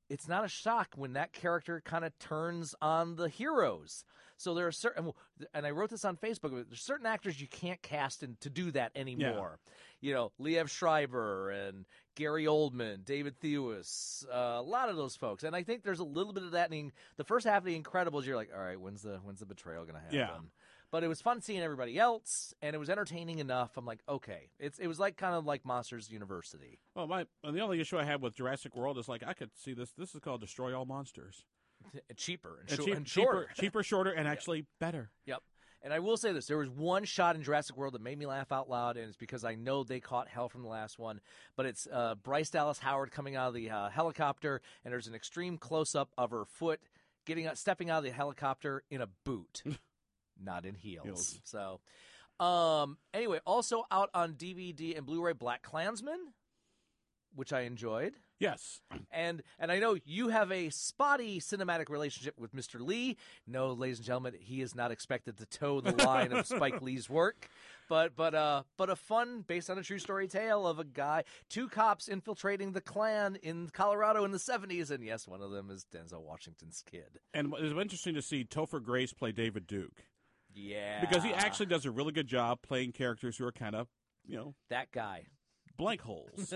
it's not a shock when that character kind of turns on the heroes. So there are certain, and I wrote this on Facebook, there's certain actors you can't cast in, to do that anymore. Yeah. You know, Liev Schreiber and Gary Oldman, David Thewlis, uh, a lot of those folks. And I think there's a little bit of that in the first half of The Incredibles. You're like, all right, when's the when's the betrayal going to happen? Yeah. But it was fun seeing everybody else, and it was entertaining enough. I'm like, okay, it's it was like kind of like Monsters University. Well, my the only issue I had with Jurassic World is like I could see this. This is called Destroy All Monsters. Cheaper and, and, sh- cheap, and shorter, cheaper, cheaper, shorter, and actually yep. better. Yep. And I will say this: there was one shot in Jurassic World that made me laugh out loud, and it's because I know they caught hell from the last one. But it's uh, Bryce Dallas Howard coming out of the uh, helicopter, and there's an extreme close-up of her foot getting out, stepping out of the helicopter in a boot, not in heels. heels. So, um, anyway, also out on D V D and Blu-ray, BlacKkKlansman, which I enjoyed. Yes. And and I know you have a spotty cinematic relationship with Mister Lee. No, ladies and gentlemen, he is not expected to toe the line of Spike Lee's work. But but uh but a fun, based on a true story tale of a guy, two cops infiltrating the Klan in Colorado in the seventies, and yes, one of them is Denzel Washington's kid. And it was interesting to see Topher Grace play David Duke. Yeah. Because he actually does a really good job playing characters who are kind of, you know, that guy. Blank holes.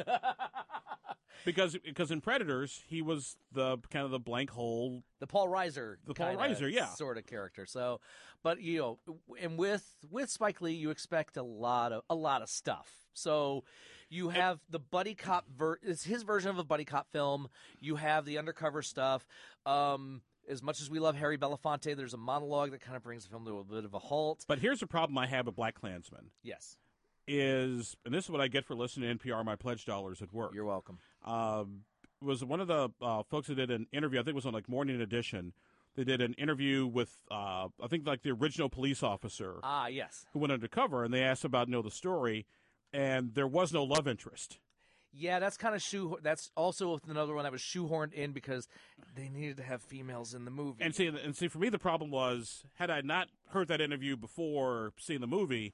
Because because in Predators, he was the kind of the blank hole. The Paul Reiser. The Paul Reiser, yeah. Sort of character. So, but, you know, and with with Spike Lee, you expect a lot of a lot of stuff. So you have the buddy cop, ver- it's his version of a buddy cop film. You have the undercover stuff. Um, as much as we love Harry Belafonte, there's a monologue that kind of brings the film to a bit of a halt. But here's the problem I have with BlacKkKlansman. Yes. Is, and this is what I get for listening to N P R, my pledge dollars at work. You're welcome. Um, was one of the uh, folks that did an interview, I think it was on like Morning Edition. They did an interview with, uh, I think like the original police officer. Ah, yes. Who went undercover, and they asked about, you know, the story, and there was no love interest. Yeah, that's kind of shoe. That's also another one that was shoehorned in because they needed to have females in the movie. And see, and see, for me, the problem was, had I not heard that interview before seeing the movie,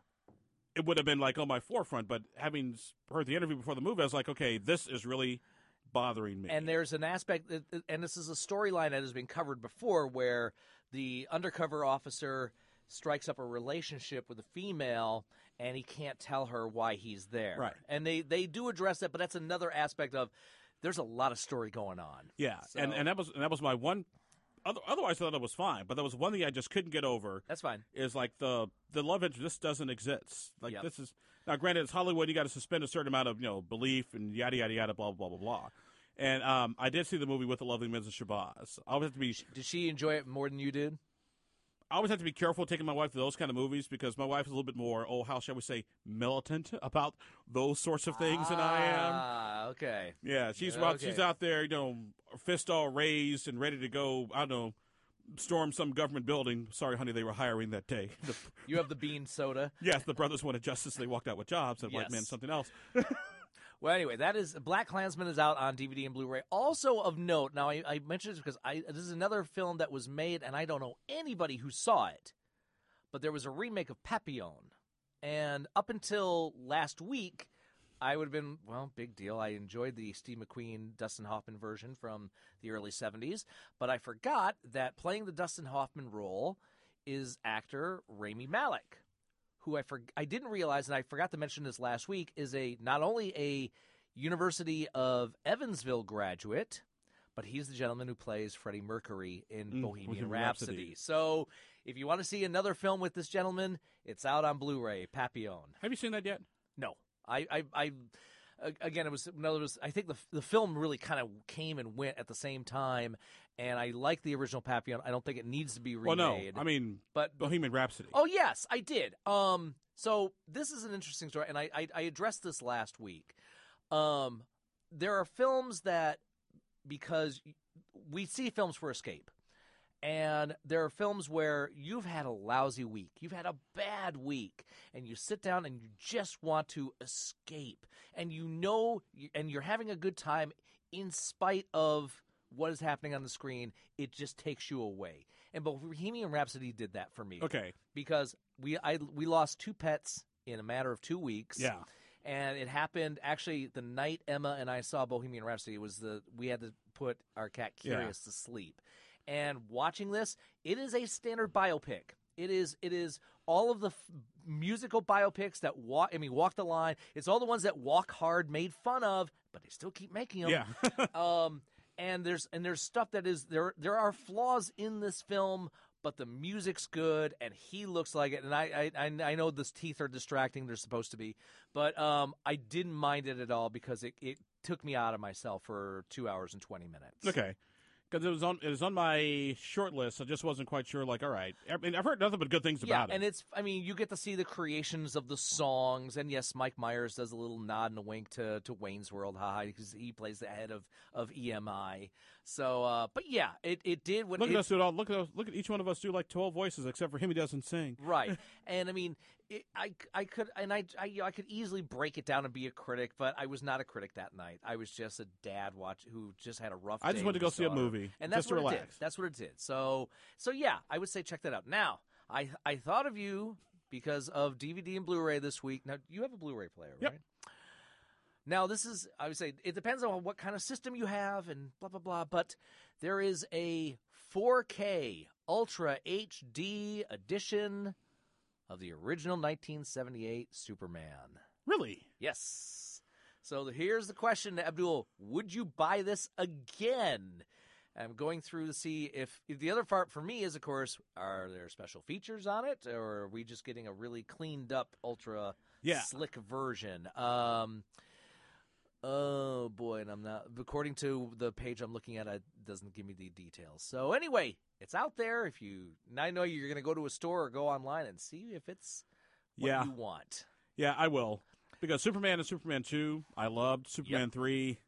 it would have been like on my forefront, but having heard the interview before the movie, I was like, okay, this is really bothering me. And there's an aspect, and this is a storyline that has been covered before, where the undercover officer strikes up a relationship with a female, and he can't tell her why he's there. Right. And they, they do address that, but that's another aspect of there's a lot of story going on. Yeah, so. and, and that was and that was my one. Otherwise, I thought it was fine, but there was one thing I just couldn't get over. That's fine. Is like the the love interest. This doesn't exist. Like yep. this is now. Granted, it's Hollywood. You got to suspend a certain amount of you know belief and yada yada yada blah blah blah blah. And um, I did see the movie with the lovely Missus Shabazz. I always have to be. Did she enjoy it more than you did? I always have to be careful taking my wife to those kind of movies because my wife is a little bit more, oh, how shall we say, militant about those sorts of things ah, than I am. Ah, okay. Yeah, she's okay. out, she's out there, you know, fist all raised and ready to go. I don't know. Storm some government building. Sorry, honey, they were hiring that day. The, you have the bean soda. Yes, the brothers wanted justice. They walked out with jobs, and yes. white men something else. Well, anyway, that is BlacKkKlansman is out on D V D and Blu-ray. Also of note, now I, I mentioned this because I, this is another film that was made, and I don't know anybody who saw it, but there was a remake of Papillon, and up until last week, I would have been, well, big deal. I enjoyed the Steve McQueen, Dustin Hoffman version from the early seventies, but I forgot that playing the Dustin Hoffman role is actor Rami Malek, who I for, I didn't realize, and I forgot to mention this last week, is a not only a University of Evansville graduate, but he's the gentleman who plays Freddie Mercury in mm, Bohemian Rhapsody. Rhapsody. So if you want to see another film with this gentleman, it's out on Blu-ray, Papillon. Have you seen that yet? No. I, I, I, again, it was, no, it was, I think the the film really kind of came and went at the same time, and I like the original Papillon. I don't think it needs to be remade. Well, no, I mean, but Bohemian Rhapsody. Oh, yes, I did. Um, so this is an interesting story, and I, I, I addressed this last week. Um, there are films that, because we see films for escape. And there are films where you've had a lousy week. You've had a bad week. And you sit down and you just want to escape. And you know, and you're having a good time in spite of what is happening on the screen. It just takes you away. And Bohemian Rhapsody did that for me. Okay. Because we I we lost two pets in a matter of two weeks. Yeah. And it happened actually the night Emma and I saw Bohemian Rhapsody. It was the we had to put our cat Yeah. Curious to sleep. And watching this, it is a standard biopic. It is it is all of the f- musical biopics that walk. I mean, Walk the Line. It's all the ones that Walk Hard made fun of, but they still keep making them. Yeah. um, and there's and there's stuff that is there. There are flaws in this film, but the music's good, and he looks like it. And I I I know those teeth are distracting. They're supposed to be, but um, I didn't mind it at all because it it took me out of myself for two hours and twenty minutes. Okay. Because it was on, it was on my short list. I just wasn't quite sure. Like, all right, I mean, I've heard nothing but good things Yeah, about it. and it's, I mean, you get to see the creations of the songs, and yes, Mike Myers does a little nod and a wink to, to Wayne's World, haha, because he plays the head of, of E M I. So, uh, but yeah, it, it did what look it, at us do it all. Look at us, look at each one of us do like twelve voices, except for him. He doesn't sing. Right, and I mean, it, I, I could, and I, I, you know, I could easily break it down and be a critic, but I was not a critic that night. I was just a dad watch who just had a rough. I just day went to with go his see a daughter. movie, and that's just to what it relax. did. That's what it did. So, so yeah, I would say check that out. Now, I, I thought of you because of D V D and Blu-ray this week. Now, you have a Blu-ray player, Yep. right? Now, this is, I would say, it depends on what kind of system you have and blah, blah, blah, but there is a four K Ultra H D edition of the original nineteen seventy-eight Superman. Really? Yes. So the, here's the question, Abdul. Would you buy this again? I'm going through to see if, if the other part for me is, of course, are there special features on it, or are we just getting a really cleaned up, ultra Yeah. slick version? Um, oh boy, and I'm not. According to the page I'm looking at, it doesn't give me the details. So anyway, it's out there. If you, and I know you're going to go to a store or go online and see if it's what Yeah. you want. Yeah, I will. Because Superman and Superman two, I loved. Superman Yep. three.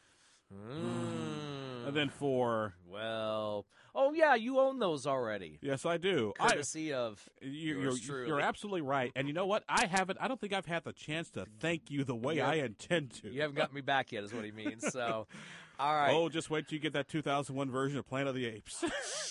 Mm. And then four. Well, oh yeah, you own those already. Yes, I do. Courtesy of I, you're, yours you're, truly. you're absolutely right. And you know what? I haven't. I don't think I've had the chance to thank you the way You I haven't- intend to. You haven't got me back yet, is what he means. So, all right. Oh, just wait till you get that two thousand one version of Planet of the Apes.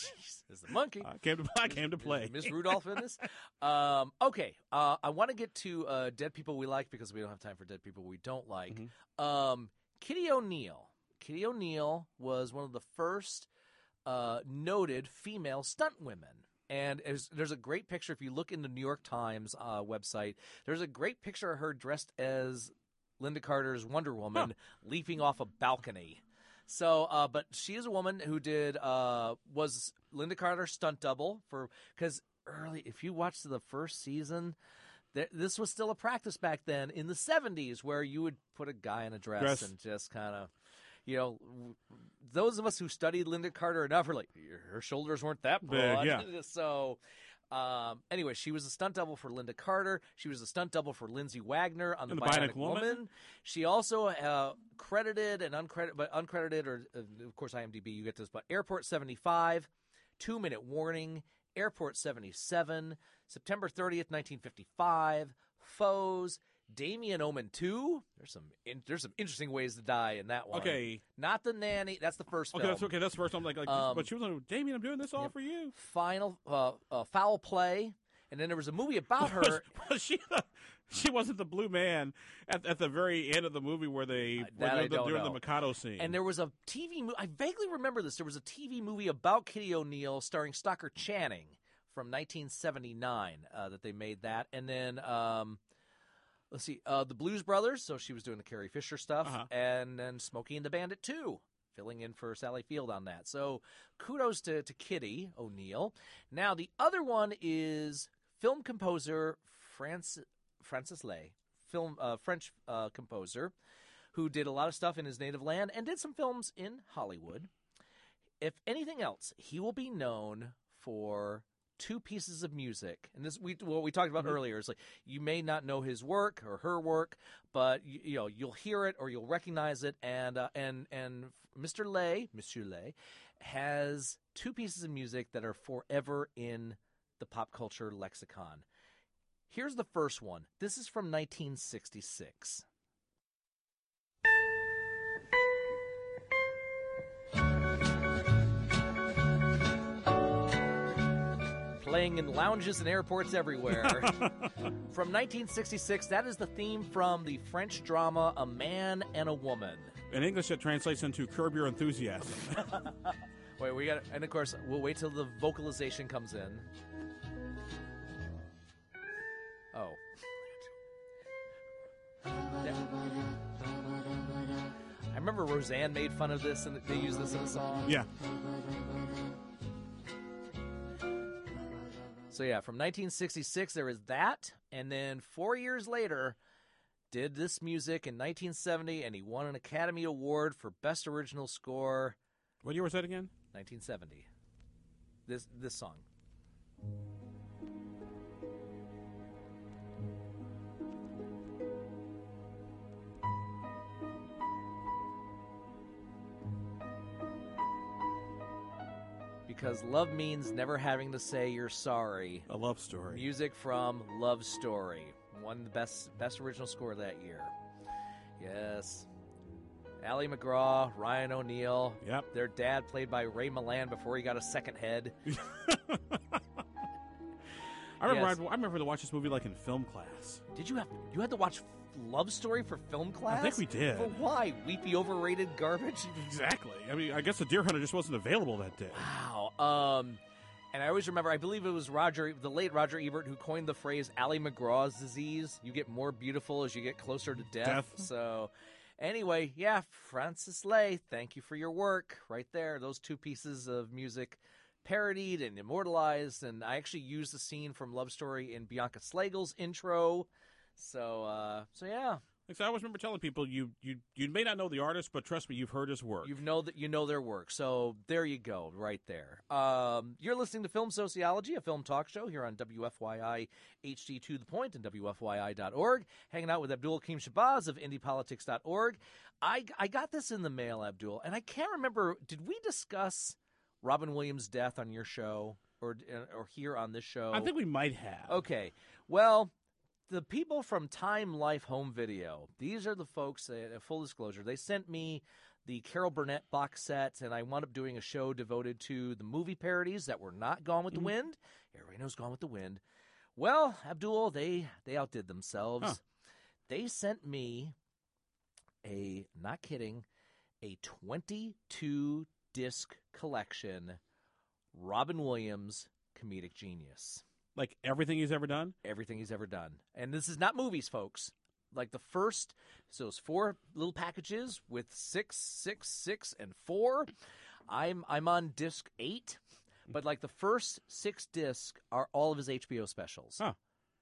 Is the monkey? I came to. I came to play. Miss Rudolph in this? Um, okay, uh, I want to get to uh, Dead People We Like because we don't have time for Dead People We Don't Like. Mm-hmm. Um, Kitty O'Neil. Kitty O'Neil was one of the first uh, noted female stunt women. And there's, there's a great picture. If you look in the New York Times uh, website, there's a great picture of her dressed as Linda Carter's Wonder Woman leaping off a balcony. So, uh, but she is a woman who did uh, was Linda Carter's stunt double for because early. If you watched the first season, th- this was still a practice back then in the seventies, where you would put a guy in a dress, Dress. and just kind of, you know, w- those of us who studied Linda Carter enough are like, her shoulders weren't that Big, broad. yeah. So. Um, anyway, she was a stunt double for Linda Carter. She was a stunt double for Lindsay Wagner on the, And the Bionic, Bionic Woman. Woman. She also uh, credited and uncredited, but uncredited, or uh, of course IMDb, you get this, but Airport seventy-five, Two Minute Warning, Airport seventy-seven, September thirtieth, nineteen fifty-five, Foes, Damien Omen two. There's some in, there's some interesting ways to die in that one. Okay. Not the nanny. That's the first Okay, film. that's okay. That's the first. I'm like, like Um, but she was like, Damien, I'm doing this all for you. Final uh, uh, Foul Play, and then there was a movie about her. Was, was she the, she wasn't the blue man at, at the very end of the movie where they that were I the, don't during know. the Mikado scene. And there was a T V movie. I vaguely remember this. There was a T V movie about Kitty O'Neil starring Stockard Channing from nineteen seventy-nine uh, that they made that. And then, um, let's see, uh, the Blues Brothers. So she was doing the Carrie Fisher stuff. Uh-huh. And then Smokey and the Bandit two, filling in for Sally Field on that. So kudos to, to Kitty O'Neil. Now, the other one is film composer Francis, Francis Lay, film uh, French uh, composer, who did a lot of stuff in his native land and did some films in Hollywood. If anything else, he will be known for two pieces of music. And this we what we talked about Mm-hmm. earlier is like you may not know his work or her work, but you, you know, you'll hear it or you'll recognize it, and uh, and and Mister Lay, Monsieur Lay has two pieces of music that are forever in the pop culture lexicon. Here's the first one. This is from nineteen sixty-six. Playing in lounges and airports everywhere. From nineteen sixty-six, that is the theme from the French drama A Man and a Woman. In English, it translates into Curb Your Enthusiasm. Wait, we got, and of course, we'll wait till the vocalization comes in. Oh. Yeah. I remember Roseanne made fun of this, and they used this in a song. Yeah. So yeah, from nineteen sixty-six, there is that, and then four years later, did this music in nineteen seventy, and he won an Academy Award for Best Original Score. What year was that again? nineteen seventy. This this song. Because love means never having to say you're sorry. A love story. Music from Love Story. Won the best best original score that year. Yes. Ali McGraw, Ryan O'Neal. Yep. Their dad played by Ray Milland before he got a second head. I remember Yes. I'd, I remember to watch this movie like in film class. Did you have you had to watch Love Story for film class? I think we did. For why? Weepy, overrated garbage? Exactly. I mean, I guess the Deer Hunter just wasn't available that day. Wow. Um, and I always remember, I believe it was Roger, the late Roger Ebert, who coined the phrase Ali McGraw's disease. You get more beautiful as you get closer to death. Death. So, anyway, yeah, Francis Lay, thank you for your work right there. Those two pieces of music parodied and immortalized. And I actually used the scene from Love Story in Bianca Slagle's intro. So, uh, so yeah. Like I always remember telling people, you, you you may not know the artist, but trust me, you've heard his work. You know that you know their work. So there you go, right there. Um, you're listening to Film Sociology, a film talk show here on W F Y I H D to the Point and W F Y I dot org. Hanging out with Abdul Hakim Shabazz of Indie Politics dot org. I I got this in the mail, Abdul, and I can't remember. Did we discuss Robin Williams' death on your show or or here on this show? I think we might have. Okay. Well, the people from Time Life Home Video, these are the folks, uh, full disclosure, they sent me the Carol Burnett box set, and I wound up doing a show devoted to the movie parodies that were not Gone with the Mm-hmm. Wind. Everybody knows Gone with the Wind. Well, Abdul, they, they outdid themselves. Huh. They sent me a, not kidding, a twenty-two disc collection, Robin Williams, Comedic Genius. Like everything he's ever done? Everything he's ever done. And this is not movies, folks. Like the first, so it's four little packages with six, six, six, and four. I'm I'm on disc eight, but like the first six discs are all of his H B O specials. Huh.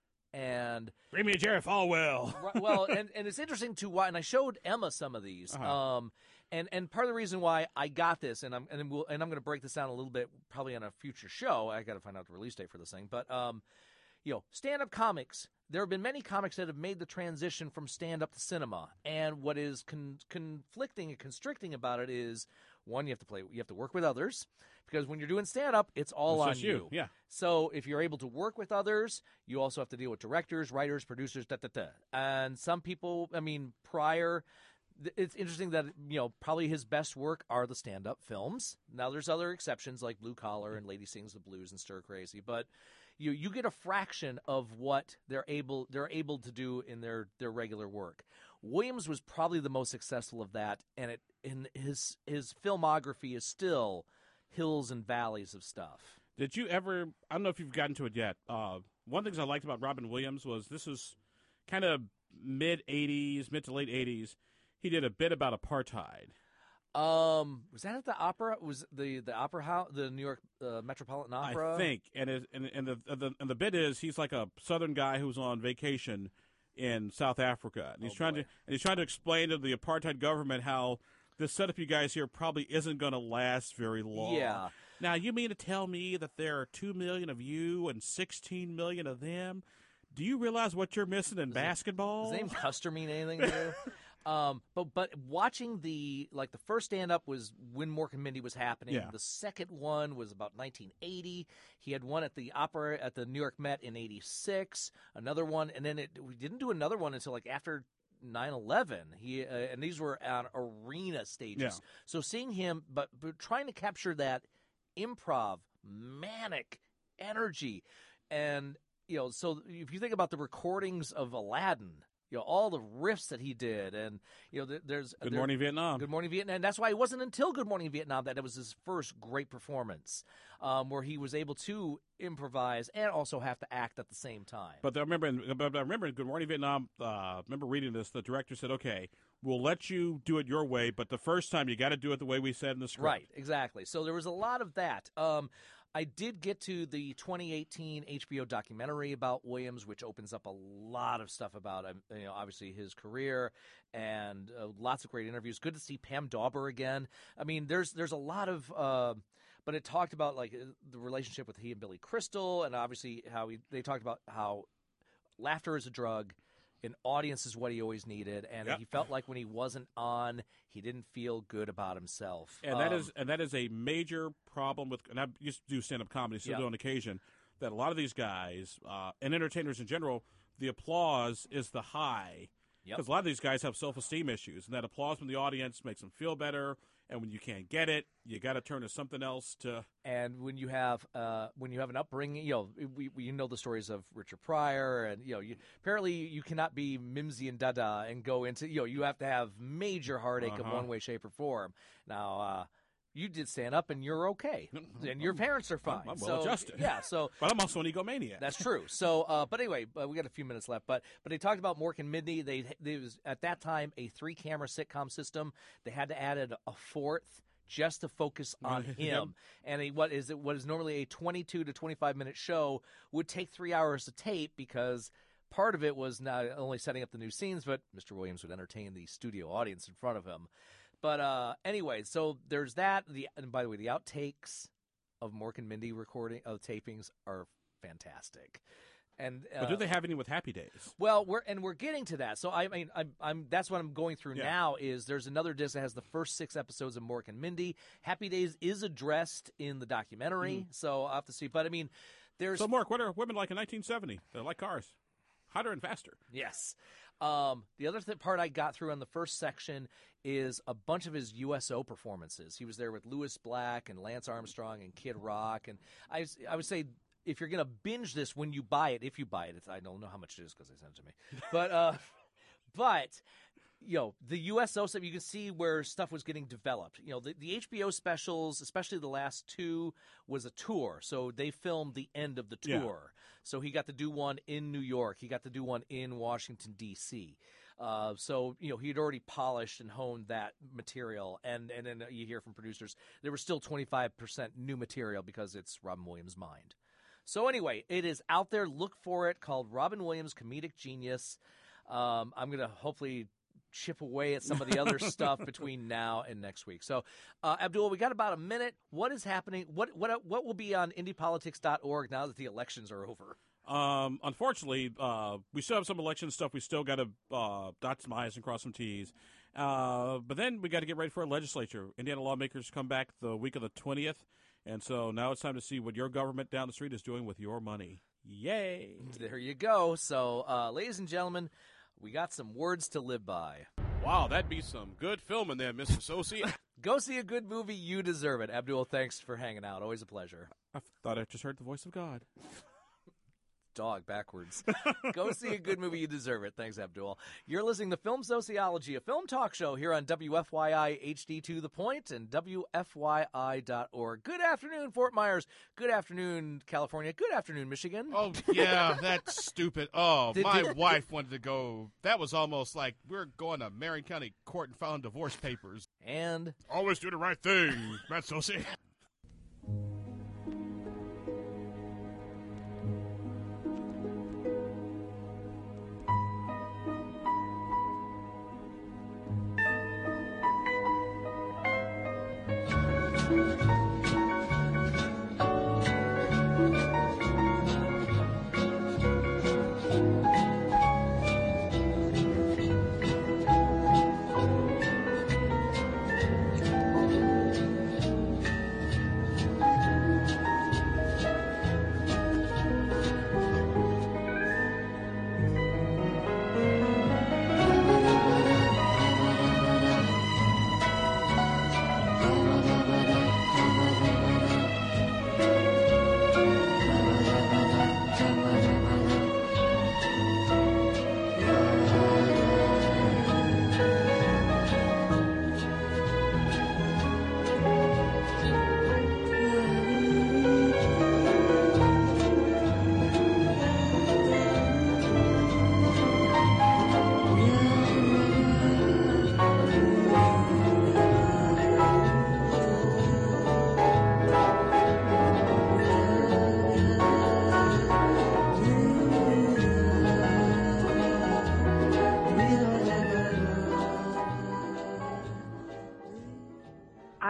And Bring me a Jerry Falwell. Right, well, and, and it's interesting to why, and I showed Emma some of these. Uh-huh. Um, and, and part of the reason why I got this, and I'm and we'll, and I'm going to break this down a little bit, probably on a future show. I got to find out the release date for this thing, but um, you know, stand-up comics. There have been many comics that have made the transition from stand-up to cinema, and what is con- conflicting and constricting about it is, one, you have to play, you have to work with others, because when you're doing stand-up, it's all It's on just you, yeah. So if you're able to work with others, you also have to deal with directors, writers, producers, da da da. And some people, I mean, prior, th- it's interesting that, you know, probably his best work are the stand-up films. Now there's other exceptions like Blue Collar and Lady Sings the Blues and Stir Crazy, but you you get a fraction of what they're able they're able to do in their, their regular work. Williams was probably the most successful of that, and it in his his filmography is still hills and valleys of stuff. Did you ever, I don't know if you've gotten to it yet, uh, one of the things I liked about Robin Williams was this was kind of mid-eighties, mid to late eighties. He did a bit about apartheid. Um, was that at the opera? Was the the opera house, the New York uh, Metropolitan Opera? I think, and it, and and the, the and the bit is he's like a Southern guy who's on vacation in South Africa, and he's Oh, trying boy. to and he's trying to explain to the apartheid government how this setup you guys here probably isn't going to last very long. Yeah. Now you mean to tell me that there are two million of you and sixteen million of them? Do you realize what you're missing in basketball? Does the name Custer mean anything to you? Um, but but watching the like the first stand up was when Mork and Mindy was happening. Yeah. The second one was about nineteen eighty. He had one at the opera at the New York Met in eighty-six. Another one, and then it, we didn't do another one until like after nine eleven. He uh, and these were on arena stages. Yeah. So seeing him, but, but trying to capture that improv, manic energy, and you know, so if you think about the recordings of Aladdin. you know, all the riffs that he did, and you know, there, there's Good there, Morning Vietnam. Good Morning Vietnam. And that's why it wasn't until Good Morning Vietnam that it was his first great performance, um, where he was able to improvise and also have to act at the same time. But I remember, in, but I remember in Good Morning Vietnam. Uh, I remember reading this. The director said, "Okay, we'll let you do it your way, but the first time you got to do it the way we said in the script." Right, exactly. So there was a lot of that. Um, I did get to the twenty eighteen H B O documentary about Williams, which opens up a lot of stuff about him, you know, obviously his career, and uh, lots of great interviews. Good to see Pam Dauber again. I mean, there's there's a lot of, uh, but it talked about like the relationship with he and Billy Crystal, and obviously how he, they talked about how laughter is a drug. An audience is what he always needed, and yep. he felt like when he wasn't on, he didn't feel good about himself. And um, that is and that is a major problem with. And I used to do stand-up comedy, still yep. do on occasion. That a lot of these guys uh, and entertainers in general, the applause is the high, because yep. a lot of these guys have self-esteem issues, and that applause from the audience makes them feel better. And when you can't get it, you got to turn to something else to. And when you have uh, when you have an upbringing, you know, we, we you know the stories of Richard Pryor, and you know, you, apparently you cannot be Mimsy and Dada and go into, you know, you have to have major heartache uh-huh. of one way, shape, or form. Now, uh, you did stand up, and you're okay, and your parents are fine. I'm, I'm so, well adjusted. Yeah, so but I'm also an egomaniac. That's true. So, uh, but anyway, uh, we got a few minutes left. But but they talked about Mork and Mindy. They they was at that time a three camera sitcom system. They had to add a fourth just to focus on him. And a, what is it? What is normally a twenty-two to twenty-five minute show would take three hours to tape, because part of it was not only setting up the new scenes, but Mister Williams would entertain the studio audience in front of him. But uh, anyway, so there's that. The and by the way, the outtakes of Mork and Mindy recording of tapings are fantastic. And uh, but do they have any with Happy Days? Well, we're and we're getting to that. So I mean, I'm, I'm that's what I'm going through yeah. now. Is there's another disc that has the first six episodes of Mork and Mindy. Happy Days is addressed in the documentary, mm-hmm. so I'll have to see. But I mean, there's so Mork. What are women like in nineteen seventy? They're like cars, hotter and faster. Yes. Um, the other th- part I got through on the first section is a bunch of his U S O performances. He was there with Louis Black and Lance Armstrong and Kid Rock, and I I would say, if you're going to binge this when you buy it, if you buy it, it's, I don't know how much it is because they sent it to me. But, uh, but you know, the U S O stuff, you can see where stuff was getting developed. You know, the, the H B O specials, especially the last two, was a tour. So they filmed the end of the tour. Yeah. So he got to do one in New York. He got to do one in Washington, D C Uh, so, you know, he had already polished and honed that material. And, and then you hear from producers, there was still twenty-five percent new material because it's Robin Williams' mind. So anyway, it is out there. Look for it, called Robin Williams Comedic Genius. Um, I'm going to hopefully chip away at some of the other stuff between now and next week. So, uh, Abdul, we got about a minute. What is happening? What what what will be on indie politics dot org now that the elections are over? Um, unfortunately, uh, we still have some election stuff. We still got to uh, dot some I's and cross some T's. Uh, but then we got to get ready for a legislature. Indiana lawmakers come back the week of the twentieth. And so now it's time to see what your government down the street is doing with your money. Yay! There you go. So, uh, ladies and gentlemen, we got some words to live by. Wow, that'd be some good film in there, Mister Associate. Go see a good movie. You deserve it. Abdul, thanks for hanging out. Always a pleasure. I thought I just heard the voice of God. Dog backwards. Go see a good movie. You deserve it. Thanks, Abdul. You're listening to Film Sociology, a film talk show here on W F Y I H D to the Point and W F Y I dot org. Good afternoon, Fort Myers. Good afternoon, California. Good afternoon, Michigan. Oh, yeah, that's stupid. Oh, Did- my did- wife wanted to go. That was almost like we we're going to Marion County Court and filing divorce papers. And always do the right thing, Matt Sosi.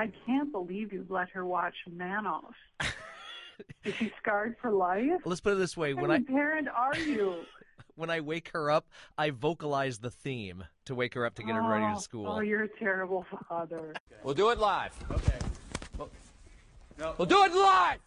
I can't believe you'd let her watch Manos. Is she scarred for life? Let's put it this way: what when kind I of parent are you? when I wake her up, I vocalize the theme to wake her up to get her ready to school. Oh, you're a terrible father. We'll do it live. Okay. We'll do it live.